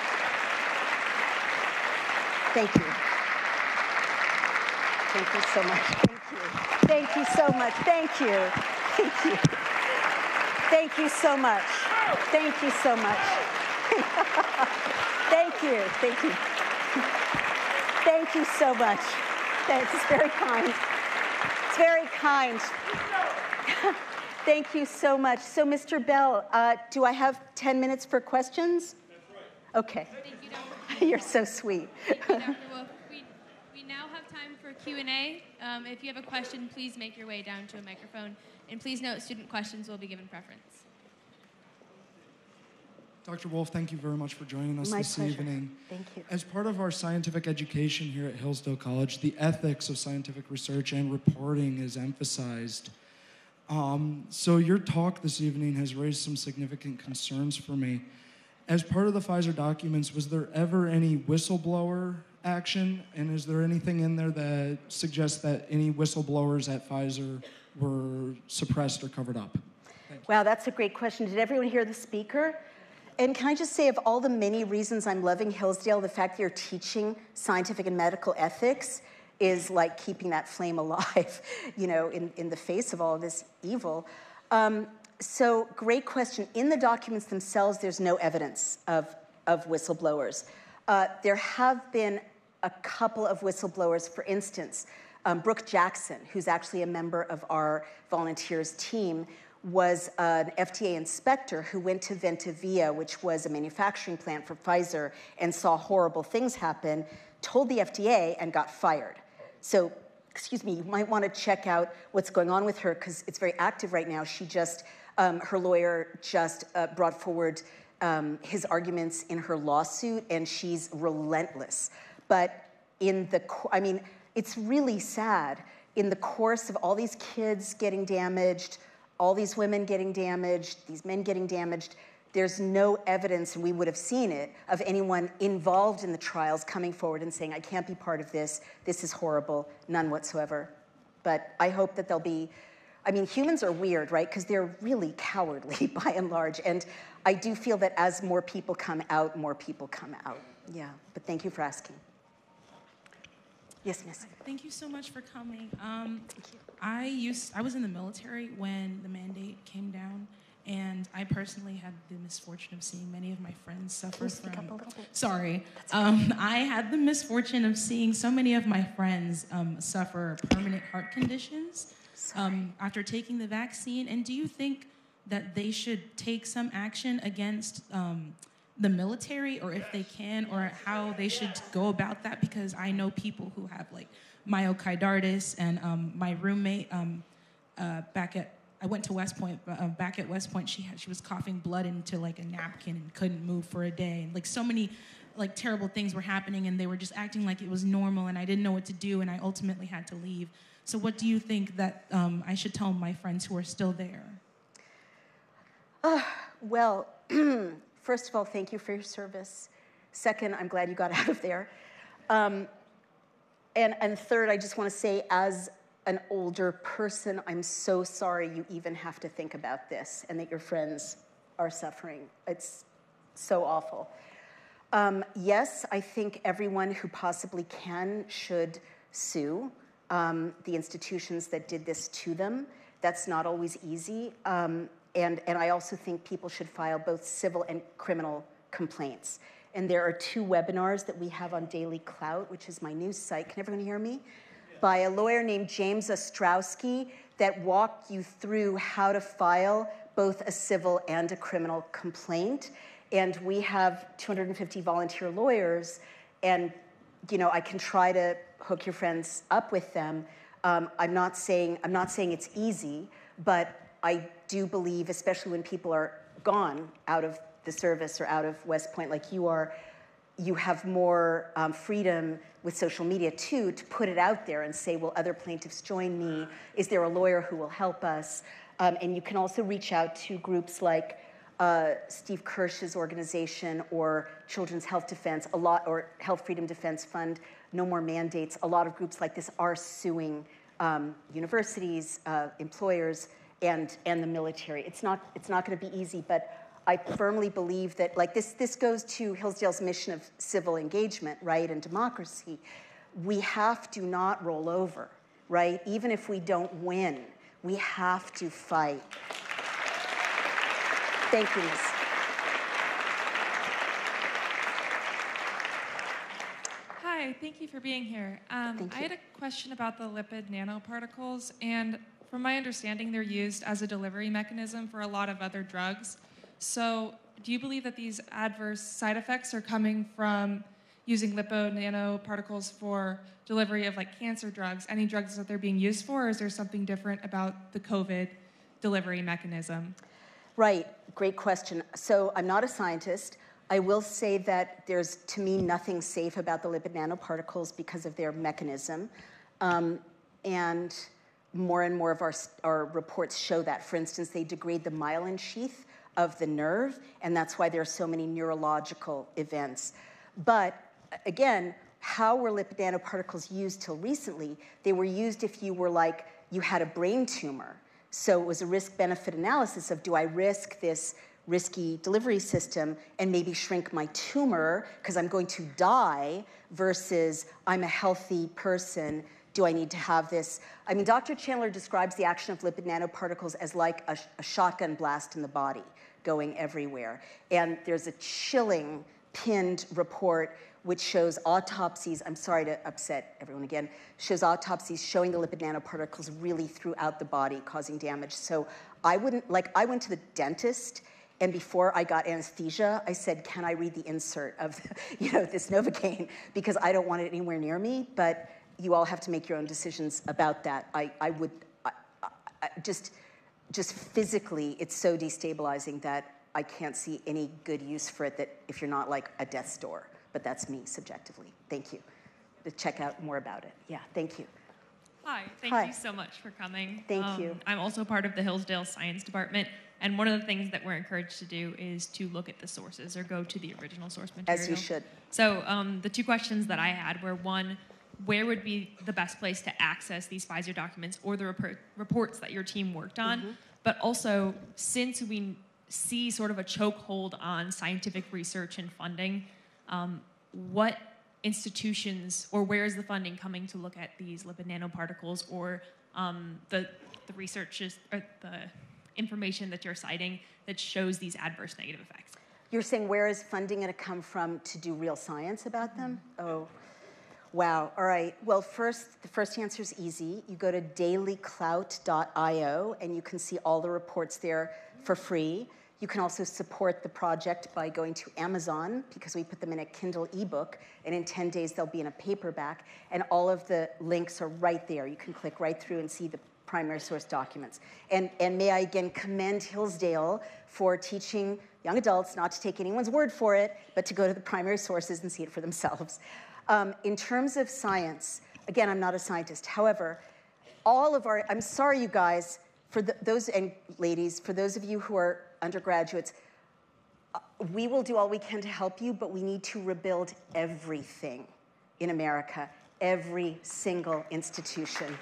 Thank you. Thank you so much. Thank you. Thank you so much. Thank you. Thank you. Thank you so much. Thank you so much. Thank you. Thank you. Thank you so much. It's very kind. It's very kind. Thank you so much. So, Mr. Bell, do I have 10 minutes for questions? That's right. Okay. Thank you, Dr. You're so sweet. Thank you, Dr. Wolf. We now have time for Q&A. If you have a question, please make your way down to a microphone. And please note, student questions will be given preference. Dr. Wolf, thank you very much for joining us this pleasure. evening. Thank you. As part of our scientific education here at Hillsdale College, the ethics of scientific research and reporting is emphasized. So your talk this evening has raised some significant concerns for me. As part of the Pfizer documents, was there ever any whistleblower action? And is there anything in there that suggests that any whistleblowers at Pfizer were suppressed or covered up? Wow, that's a great question. Did everyone hear the speaker? And can I just say, of all the many reasons I'm loving Hillsdale, the fact that you're teaching scientific and medical ethics is like keeping that flame alive, in the face of all of this evil. So great question. In the documents themselves, there's no evidence of whistleblowers. There have been a couple of whistleblowers. For instance, Brooke Jackson, who's actually a member of our volunteers team, was an FDA inspector who went to Ventavia, which was a manufacturing plant for Pfizer, and saw horrible things happen, told the FDA, and got fired. So, excuse me, you might want to check out what's going on with her, because it's very active right now. She just, her lawyer just brought forward his arguments in her lawsuit, and she's relentless. But it's really sad. In the course of all these kids getting damaged, all these women getting damaged, these men getting damaged, there's no evidence, and we would have seen it, of anyone involved in the trials coming forward and saying, I can't be part of this, this is horrible, none whatsoever. But I hope that there'll be, humans are weird, right? Because they're really cowardly by and large. And I do feel that as more people come out, more people come out. Yeah, but thank you for asking. Yes, miss. Thank you so much for coming. Thank you. I was in the military when the mandate came down, and I personally had the misfortune of seeing many of my friends suffer Can you speak up a little bit? Sorry. I had the misfortune of seeing so many of my friends suffer permanent heart conditions after taking the vaccine. And do you think that they should take some action against the military, or if they can, or how they should go about that? Because I know people who have like myocarditis, and my roommate I went to West Point. Back at West Point, she was coughing blood into like a napkin and couldn't move for a day. And like so many like terrible things were happening, and they were just acting like it was normal, and I didn't know what to do, and I ultimately had to leave. So what do you think that I should tell my friends who are still there? Well, first of all, thank you for your service. Second, I'm glad you got out of there. And third, I just want to say, as an older person, I'm so sorry you even have to think about this and that your friends are suffering. It's so awful. Yes, I think everyone who possibly can should sue the institutions that did this to them. That's not always easy. And I also think people should file both civil and criminal complaints. And there are 2 webinars that we have on Daily Clout, which is my news site. Can everyone hear me? By a lawyer named James Ostrowski that walk you through how to file both a civil and a criminal complaint. And we have 250 volunteer lawyers, and I can try to hook your friends up with them. I'm not saying it's easy, but I do believe, especially when people are gone out of the service or out of West Point like you are, you have more freedom with social media too to put it out there and say, will other plaintiffs join me? Is there a lawyer who will help us? And you can also reach out to groups like Steve Kirsch's organization or Children's Health Defense, or Health Freedom Defense Fund, No More Mandates. A lot of groups like this are suing universities, employers, and the military. It's not going to be easy, but I firmly believe that, like, this goes to Hillsdale's mission of civil engagement, right, and democracy. We have to not roll over, right? Even if we don't win, we have to fight. Thank you, Miss. Hi, thank you for being here. I had a question about the lipid nanoparticles, and from my understanding, they're used as a delivery mechanism for a lot of other drugs. So do you believe that these adverse side effects are coming from using lipid nanoparticles for delivery of like cancer drugs, any drugs that they're being used for, or is there something different about the COVID delivery mechanism? Right, great question. So I'm not a scientist. I will say that there's, to me, nothing safe about the lipid nanoparticles because of their mechanism. And more of our reports show that. For instance, they degrade the myelin sheath of the nerve, and that's why there are so many neurological events. But again, how were lipid nanoparticles used till recently? They were used if you had a brain tumor. So it was a risk-benefit analysis of, do I risk this risky delivery system and maybe shrink my tumor because I'm going to die, versus I'm a healthy person, do I need to have this? I mean, Dr. Chandler describes the action of lipid nanoparticles as like a shotgun blast in the body going everywhere. And there's a chilling pinned report which shows autopsies, I'm sorry to upset everyone again, shows autopsies showing the lipid nanoparticles really throughout the body causing damage. So I went to the dentist, and before I got anesthesia, I said, can I read the insert of this Novocaine? Because I don't want it anywhere near me, but you all have to make your own decisions about that. I just physically, it's so destabilizing that I can't see any good use for it, that if you're not like a death's door. But that's me subjectively. Thank you. To check out more about it. Yeah, thank you. Hi, thank you so much for coming. Thank you. I'm also part of the Hillsdale Science Department, and one of the things that we're encouraged to do is to look at the sources or go to the original source material. As you should. So the two questions that I had were, one, where would be the best place to access these Pfizer documents or the reports that your team worked on? Mm-hmm. But also, since we see sort of a chokehold on scientific research and funding, what institutions or where is the funding coming to look at these lipid nanoparticles or the researches or the information that you're citing that shows these adverse negative effects? You're saying where is funding going to come from to do real science about them? Oh, wow. All right. Well, the first answer is easy. You go to dailyclout.io and you can see all the reports there for free. You can also support the project by going to Amazon, because we put them in a Kindle ebook, and in 10 days they'll be in a paperback, and all of the links are right there. You can click right through and see the primary source documents. And may I again commend Hillsdale for teaching young adults not to take anyone's word for it, but to go to the primary sources and see it for themselves. In terms of science, again, I'm not a scientist. However, I'm sorry, you guys, for those and ladies, for those of you who are undergraduates, we will do all we can to help you, but we need to rebuild everything in America, every single institution.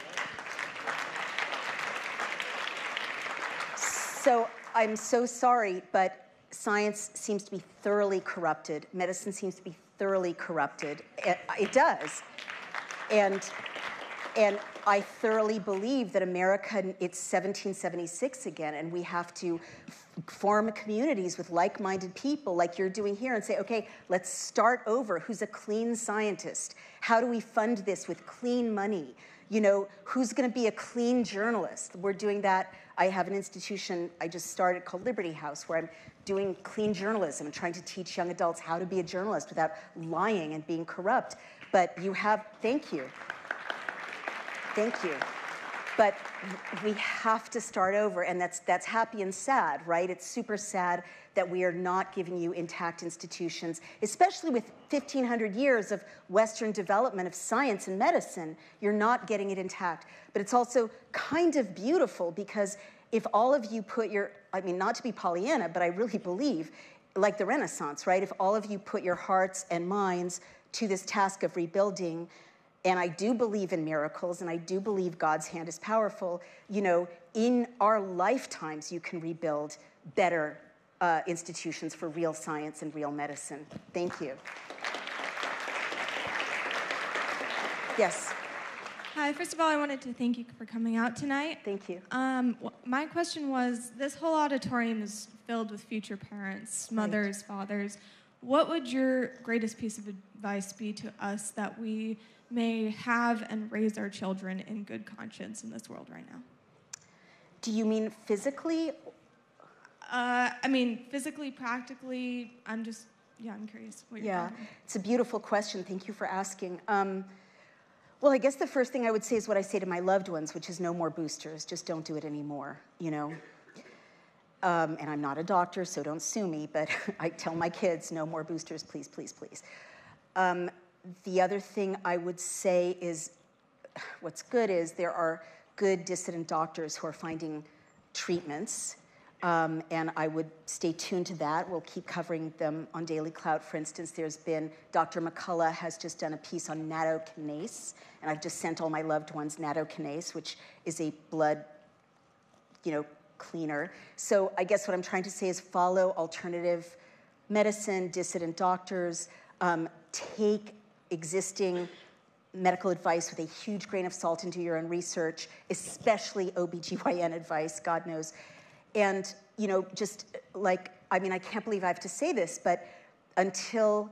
So I'm so sorry, but science seems to be thoroughly corrupted. Medicine seems to be thoroughly corrupted. It does. And I thoroughly believe that America, it's 1776 again, and we have to form communities with like-minded people like you're doing here and say, okay, let's start over. Who's a clean scientist? How do we fund this with clean money? Who's going to be a clean journalist? We're doing that. I have an institution I just started called Liberty House, where I'm doing clean journalism and trying to teach young adults how to be a journalist without lying and being corrupt. But thank you. Thank you. But we have to start over, and that's happy and sad, right? It's super sad that we are not giving you intact institutions, especially with 1,500 years of Western development of science and medicine. You're not getting it intact. But it's also kind of beautiful, because if all of you put not to be Pollyanna, but I really believe, like the Renaissance, right? If all of you put your hearts and minds to this task of rebuilding, and I do believe in miracles, and I do believe God's hand is powerful, in our lifetimes you can rebuild better institutions for real science and real medicine. Thank you. Yes. Hi, first of all, I wanted to thank you for coming out tonight. Thank you. My question was, this whole auditorium is filled with future parents, mothers, fathers. What would your greatest piece of advice be to us that we may have and raise our children in good conscience in this world right now? Do you mean physically? Physically, practically. I'm curious what you're thinking. It's a beautiful question. Thank you for asking. Well, I guess the first thing I would say is what I say to my loved ones, which is no more boosters. Just don't do it anymore, And I'm not a doctor, so don't sue me, but I tell my kids, no more boosters, please, please, please. The other thing I would say is, what's good is there are good dissident doctors who are finding treatments, and I would stay tuned to that. We'll keep covering them on Daily Clout. For instance, Dr. McCullough has just done a piece on nattokinase, and I've just sent all my loved ones nattokinase, which is a blood, cleaner. So I guess what I'm trying to say is follow alternative medicine, dissident doctors, take existing medical advice with a huge grain of salt and do your own research, especially OBGYN advice, God knows. And, I can't believe I have to say this, but until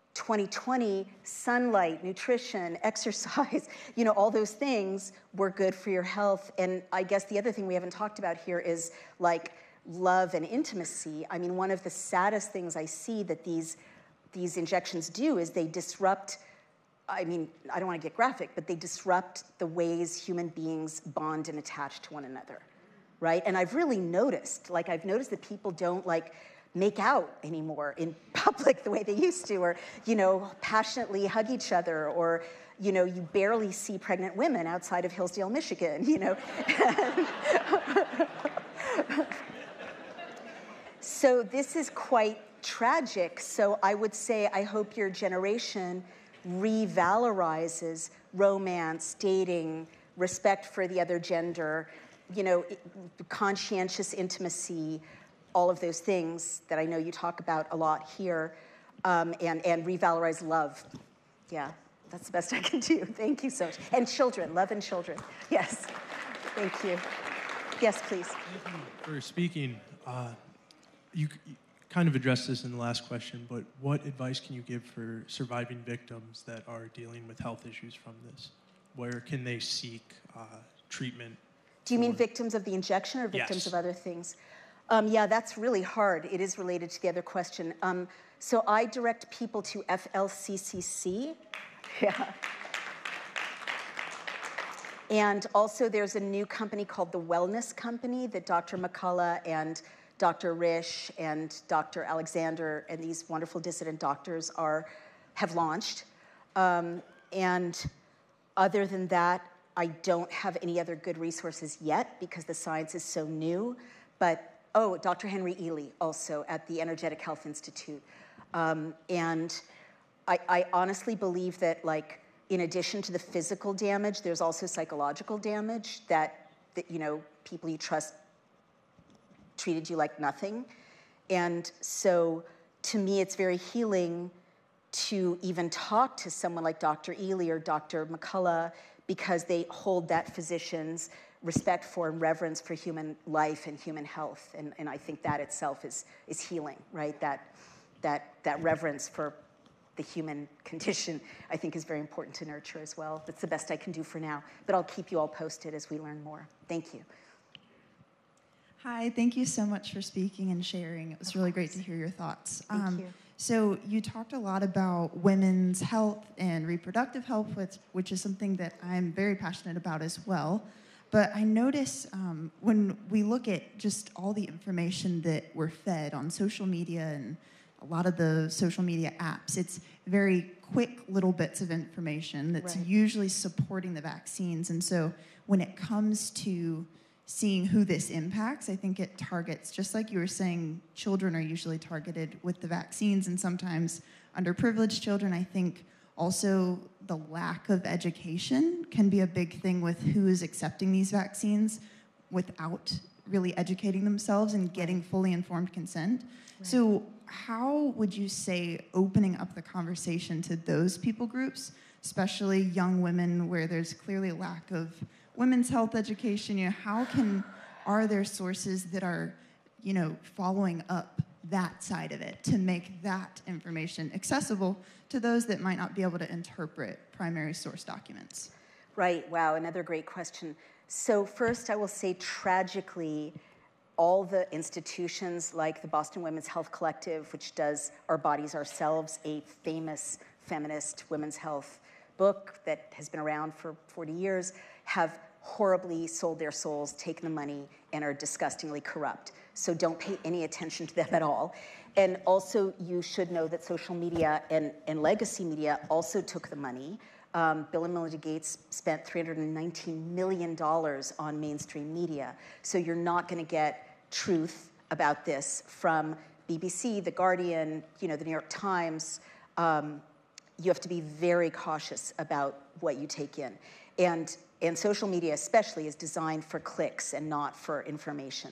2020, sunlight, nutrition, exercise, all those things were good for your health. And I guess the other thing we haven't talked about here is like love and intimacy. I mean, one of the saddest things I see that these injections do is they disrupt, I mean, I don't want to get graphic, but they disrupt the ways human beings bond and attach to one another, right? And I've really noticed, I've noticed that people don't make out anymore in public the way they used to, or, passionately hug each other, or, you barely see pregnant women outside of Hillsdale, Michigan, So this is quite tragic. So I would say I hope your generation revalorizes romance, dating, respect for the other gender, conscientious intimacy, all of those things that I know you talk about a lot here, and revalorize love. Yeah, that's the best I can do. Thank you so much. And children, love and children. Yes, thank you. Yes, please. Thank you for speaking. You kind of addressed this in the last question, but what advice can you give for surviving victims that are dealing with health issues from this? Where can they seek treatment? Do you mean victims of the injection or victims of other things? Yeah, that's really hard. It is related to the other question. So I direct people to FLCCC. Yeah. And also there's a new company called the Wellness Company that Dr. McCullough and Dr. Risch and Dr. Alexander and these wonderful dissident doctors have launched. And other than that, I don't have any other good resources yet because the science is so new. But, Dr. Henry Ely also at the Energetic Health Institute. And I honestly believe that, in addition to the physical damage, there's also psychological damage that people you trust treated you like nothing. And so to me, it's very healing to even talk to someone like Dr. Ely or Dr. McCullough because they hold that physician's respect for and reverence for human life and human health. And I think that itself is healing, right? That reverence for the human condition, I think, is very important to nurture as well. That's the best I can do for now. But I'll keep you all posted as we learn more. Thank you. Hi, thank you so much for speaking and sharing. It was really great to hear your thoughts. Thank you. So you talked a lot about women's health and reproductive health, which is something that I'm very passionate about as well. But I notice when we look at just all the information that we're fed on social media and a lot of the social media apps, it's very quick little bits of information that's usually supporting the vaccines. And so when it comes to seeing who this impacts, I think it targets, just like you were saying, children are usually targeted with the vaccines, and sometimes underprivileged children. I think also the lack of education can be a big thing with who is accepting these vaccines without really educating themselves and getting fully informed consent. Right. So how would you say opening up the conversation to those people groups, especially young women where there's clearly a lack of women's health education, are there sources that are, following up that side of it to make that information accessible to those that might not be able to interpret primary source documents? Right, wow, another great question. So first I will say tragically, all the institutions like the Boston Women's Health Collective, which does Our Bodies Ourselves, a famous feminist women's health book that has been around for 40 years, have horribly sold their souls, taken the money, and are disgustingly corrupt. So don't pay any attention to them at all. And also, you should know that social media and legacy media also took the money. Bill and Melinda Gates spent $319 million on mainstream media. So you're not going to get truth about this from BBC, The Guardian, the New York Times. You have to be very cautious about what you take in. And social media especially is designed for clicks and not for information.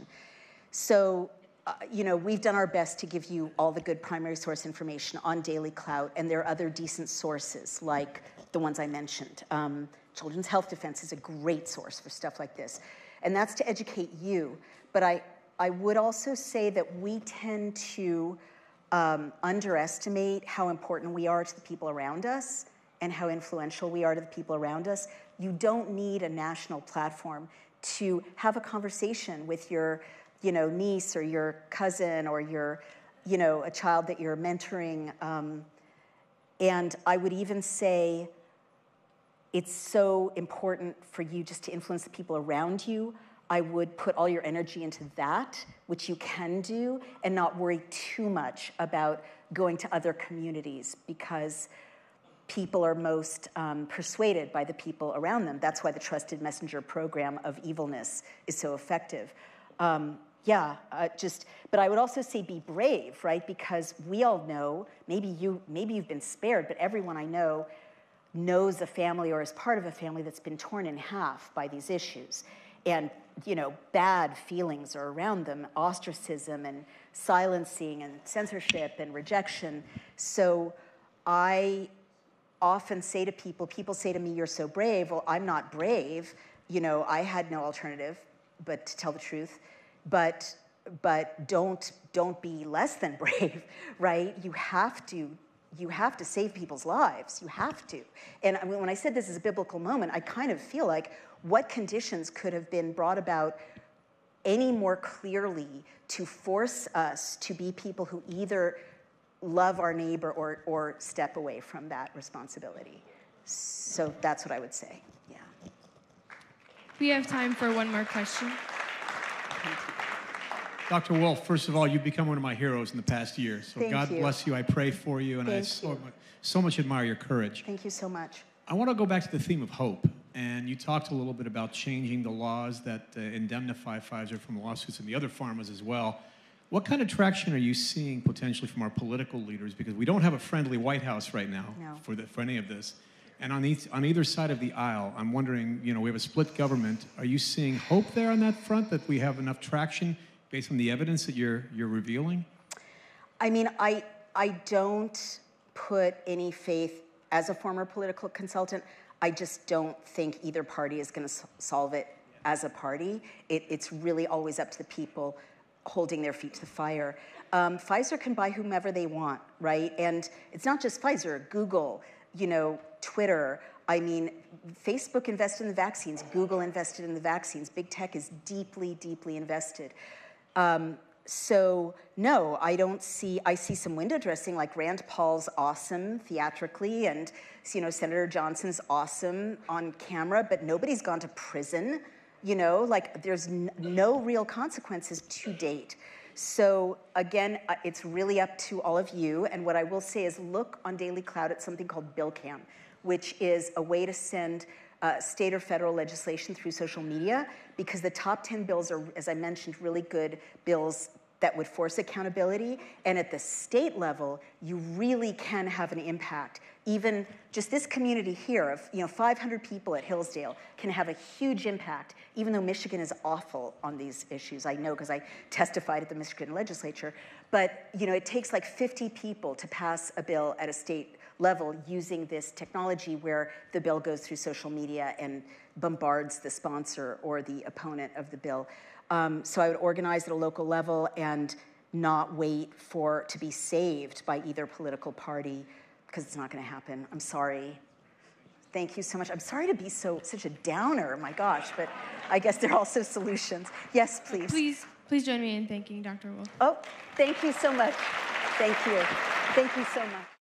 So, we've done our best to give you all the good primary source information on Daily Clout, and there are other decent sources like the ones I mentioned. Children's Health Defense is a great source for stuff like this. And that's to educate you. But I would also say that we tend to underestimate how important we are to the people around us and how influential we are to the people around us. You don't need a national platform to have a conversation with your, niece or your cousin or your, a child that you're mentoring. And I would even say it's so important for you just to influence the people around you. I would put all your energy into that, which you can do, and not worry too much about going to other communities, because people are most persuaded by the people around them. That's why the Trusted Messenger program of evilness is so effective. But I would also say be brave, right? Because we all know, maybe you've been spared, but everyone I know knows a family or is part of a family that's been torn in half by these issues. And, bad feelings are around them, ostracism and silencing and censorship and rejection. So I often say to people say to me, "You're so brave." Well, I'm not brave. I had no alternative but to tell the truth. But don't be less than brave, right? You have to save people's lives. You have to. And when I said this is a biblical moment, I kind of feel like, what conditions could have been brought about any more clearly to force us to be people who either love our neighbor or step away from that responsibility? So that's what I would say. Yeah. We have time for one more question. Dr. Wolf, first of all, you've become one of my heroes in the past year. So Thank God you. bless you. I pray for you, and I so much admire your courage. Thank you so much. I want to go back to the theme of hope. And you talked a little bit about changing the laws that indemnify Pfizer from lawsuits and the other pharmas as well. What kind of traction are you seeing potentially from our political leaders? Because we don't have a friendly White House right now for any of this. And on either side of the aisle, I'm wondering, we have a split government. Are you seeing hope there on that front, that we have enough traction based on the evidence that you're revealing? I mean, I don't put any faith, as a former political consultant, I just don't think either party is going to solve it as a party. It's really always up to the people holding their feet to the fire. Pfizer can buy whomever they want, right? And it's not just Pfizer, Google, Twitter. I mean, Facebook invested in the vaccines. Google invested in the vaccines. Big tech is deeply, deeply invested. So no, I see some window dressing, like Rand Paul's awesome theatrically, and Senator Johnson's awesome on camera, but nobody's gone to prison, there's no real consequences to date. So again, it's really up to all of you, and what I will say is look on Daily Cloud at something called BillCam, which is a way to send state or federal legislation through social media, because the top 10 bills are, as I mentioned, really good bills that would force accountability. And at the state level, you really can have an impact. Even just this community here of 500 people at Hillsdale can have a huge impact, even though Michigan is awful on these issues. I know because I testified at the Michigan legislature. But it takes like 50 people to pass a bill at a state level using this technology where the bill goes through social media and bombards the sponsor or the opponent of the bill. So I would organize at a local level and not wait to be saved by either political party, because it's not going to happen. I'm sorry. Thank you so much. I'm sorry to be such a downer, my gosh, but I guess there are also solutions. Yes, please. Please join me in thanking Dr. Wolf. Oh, thank you so much. Thank you. Thank you so much.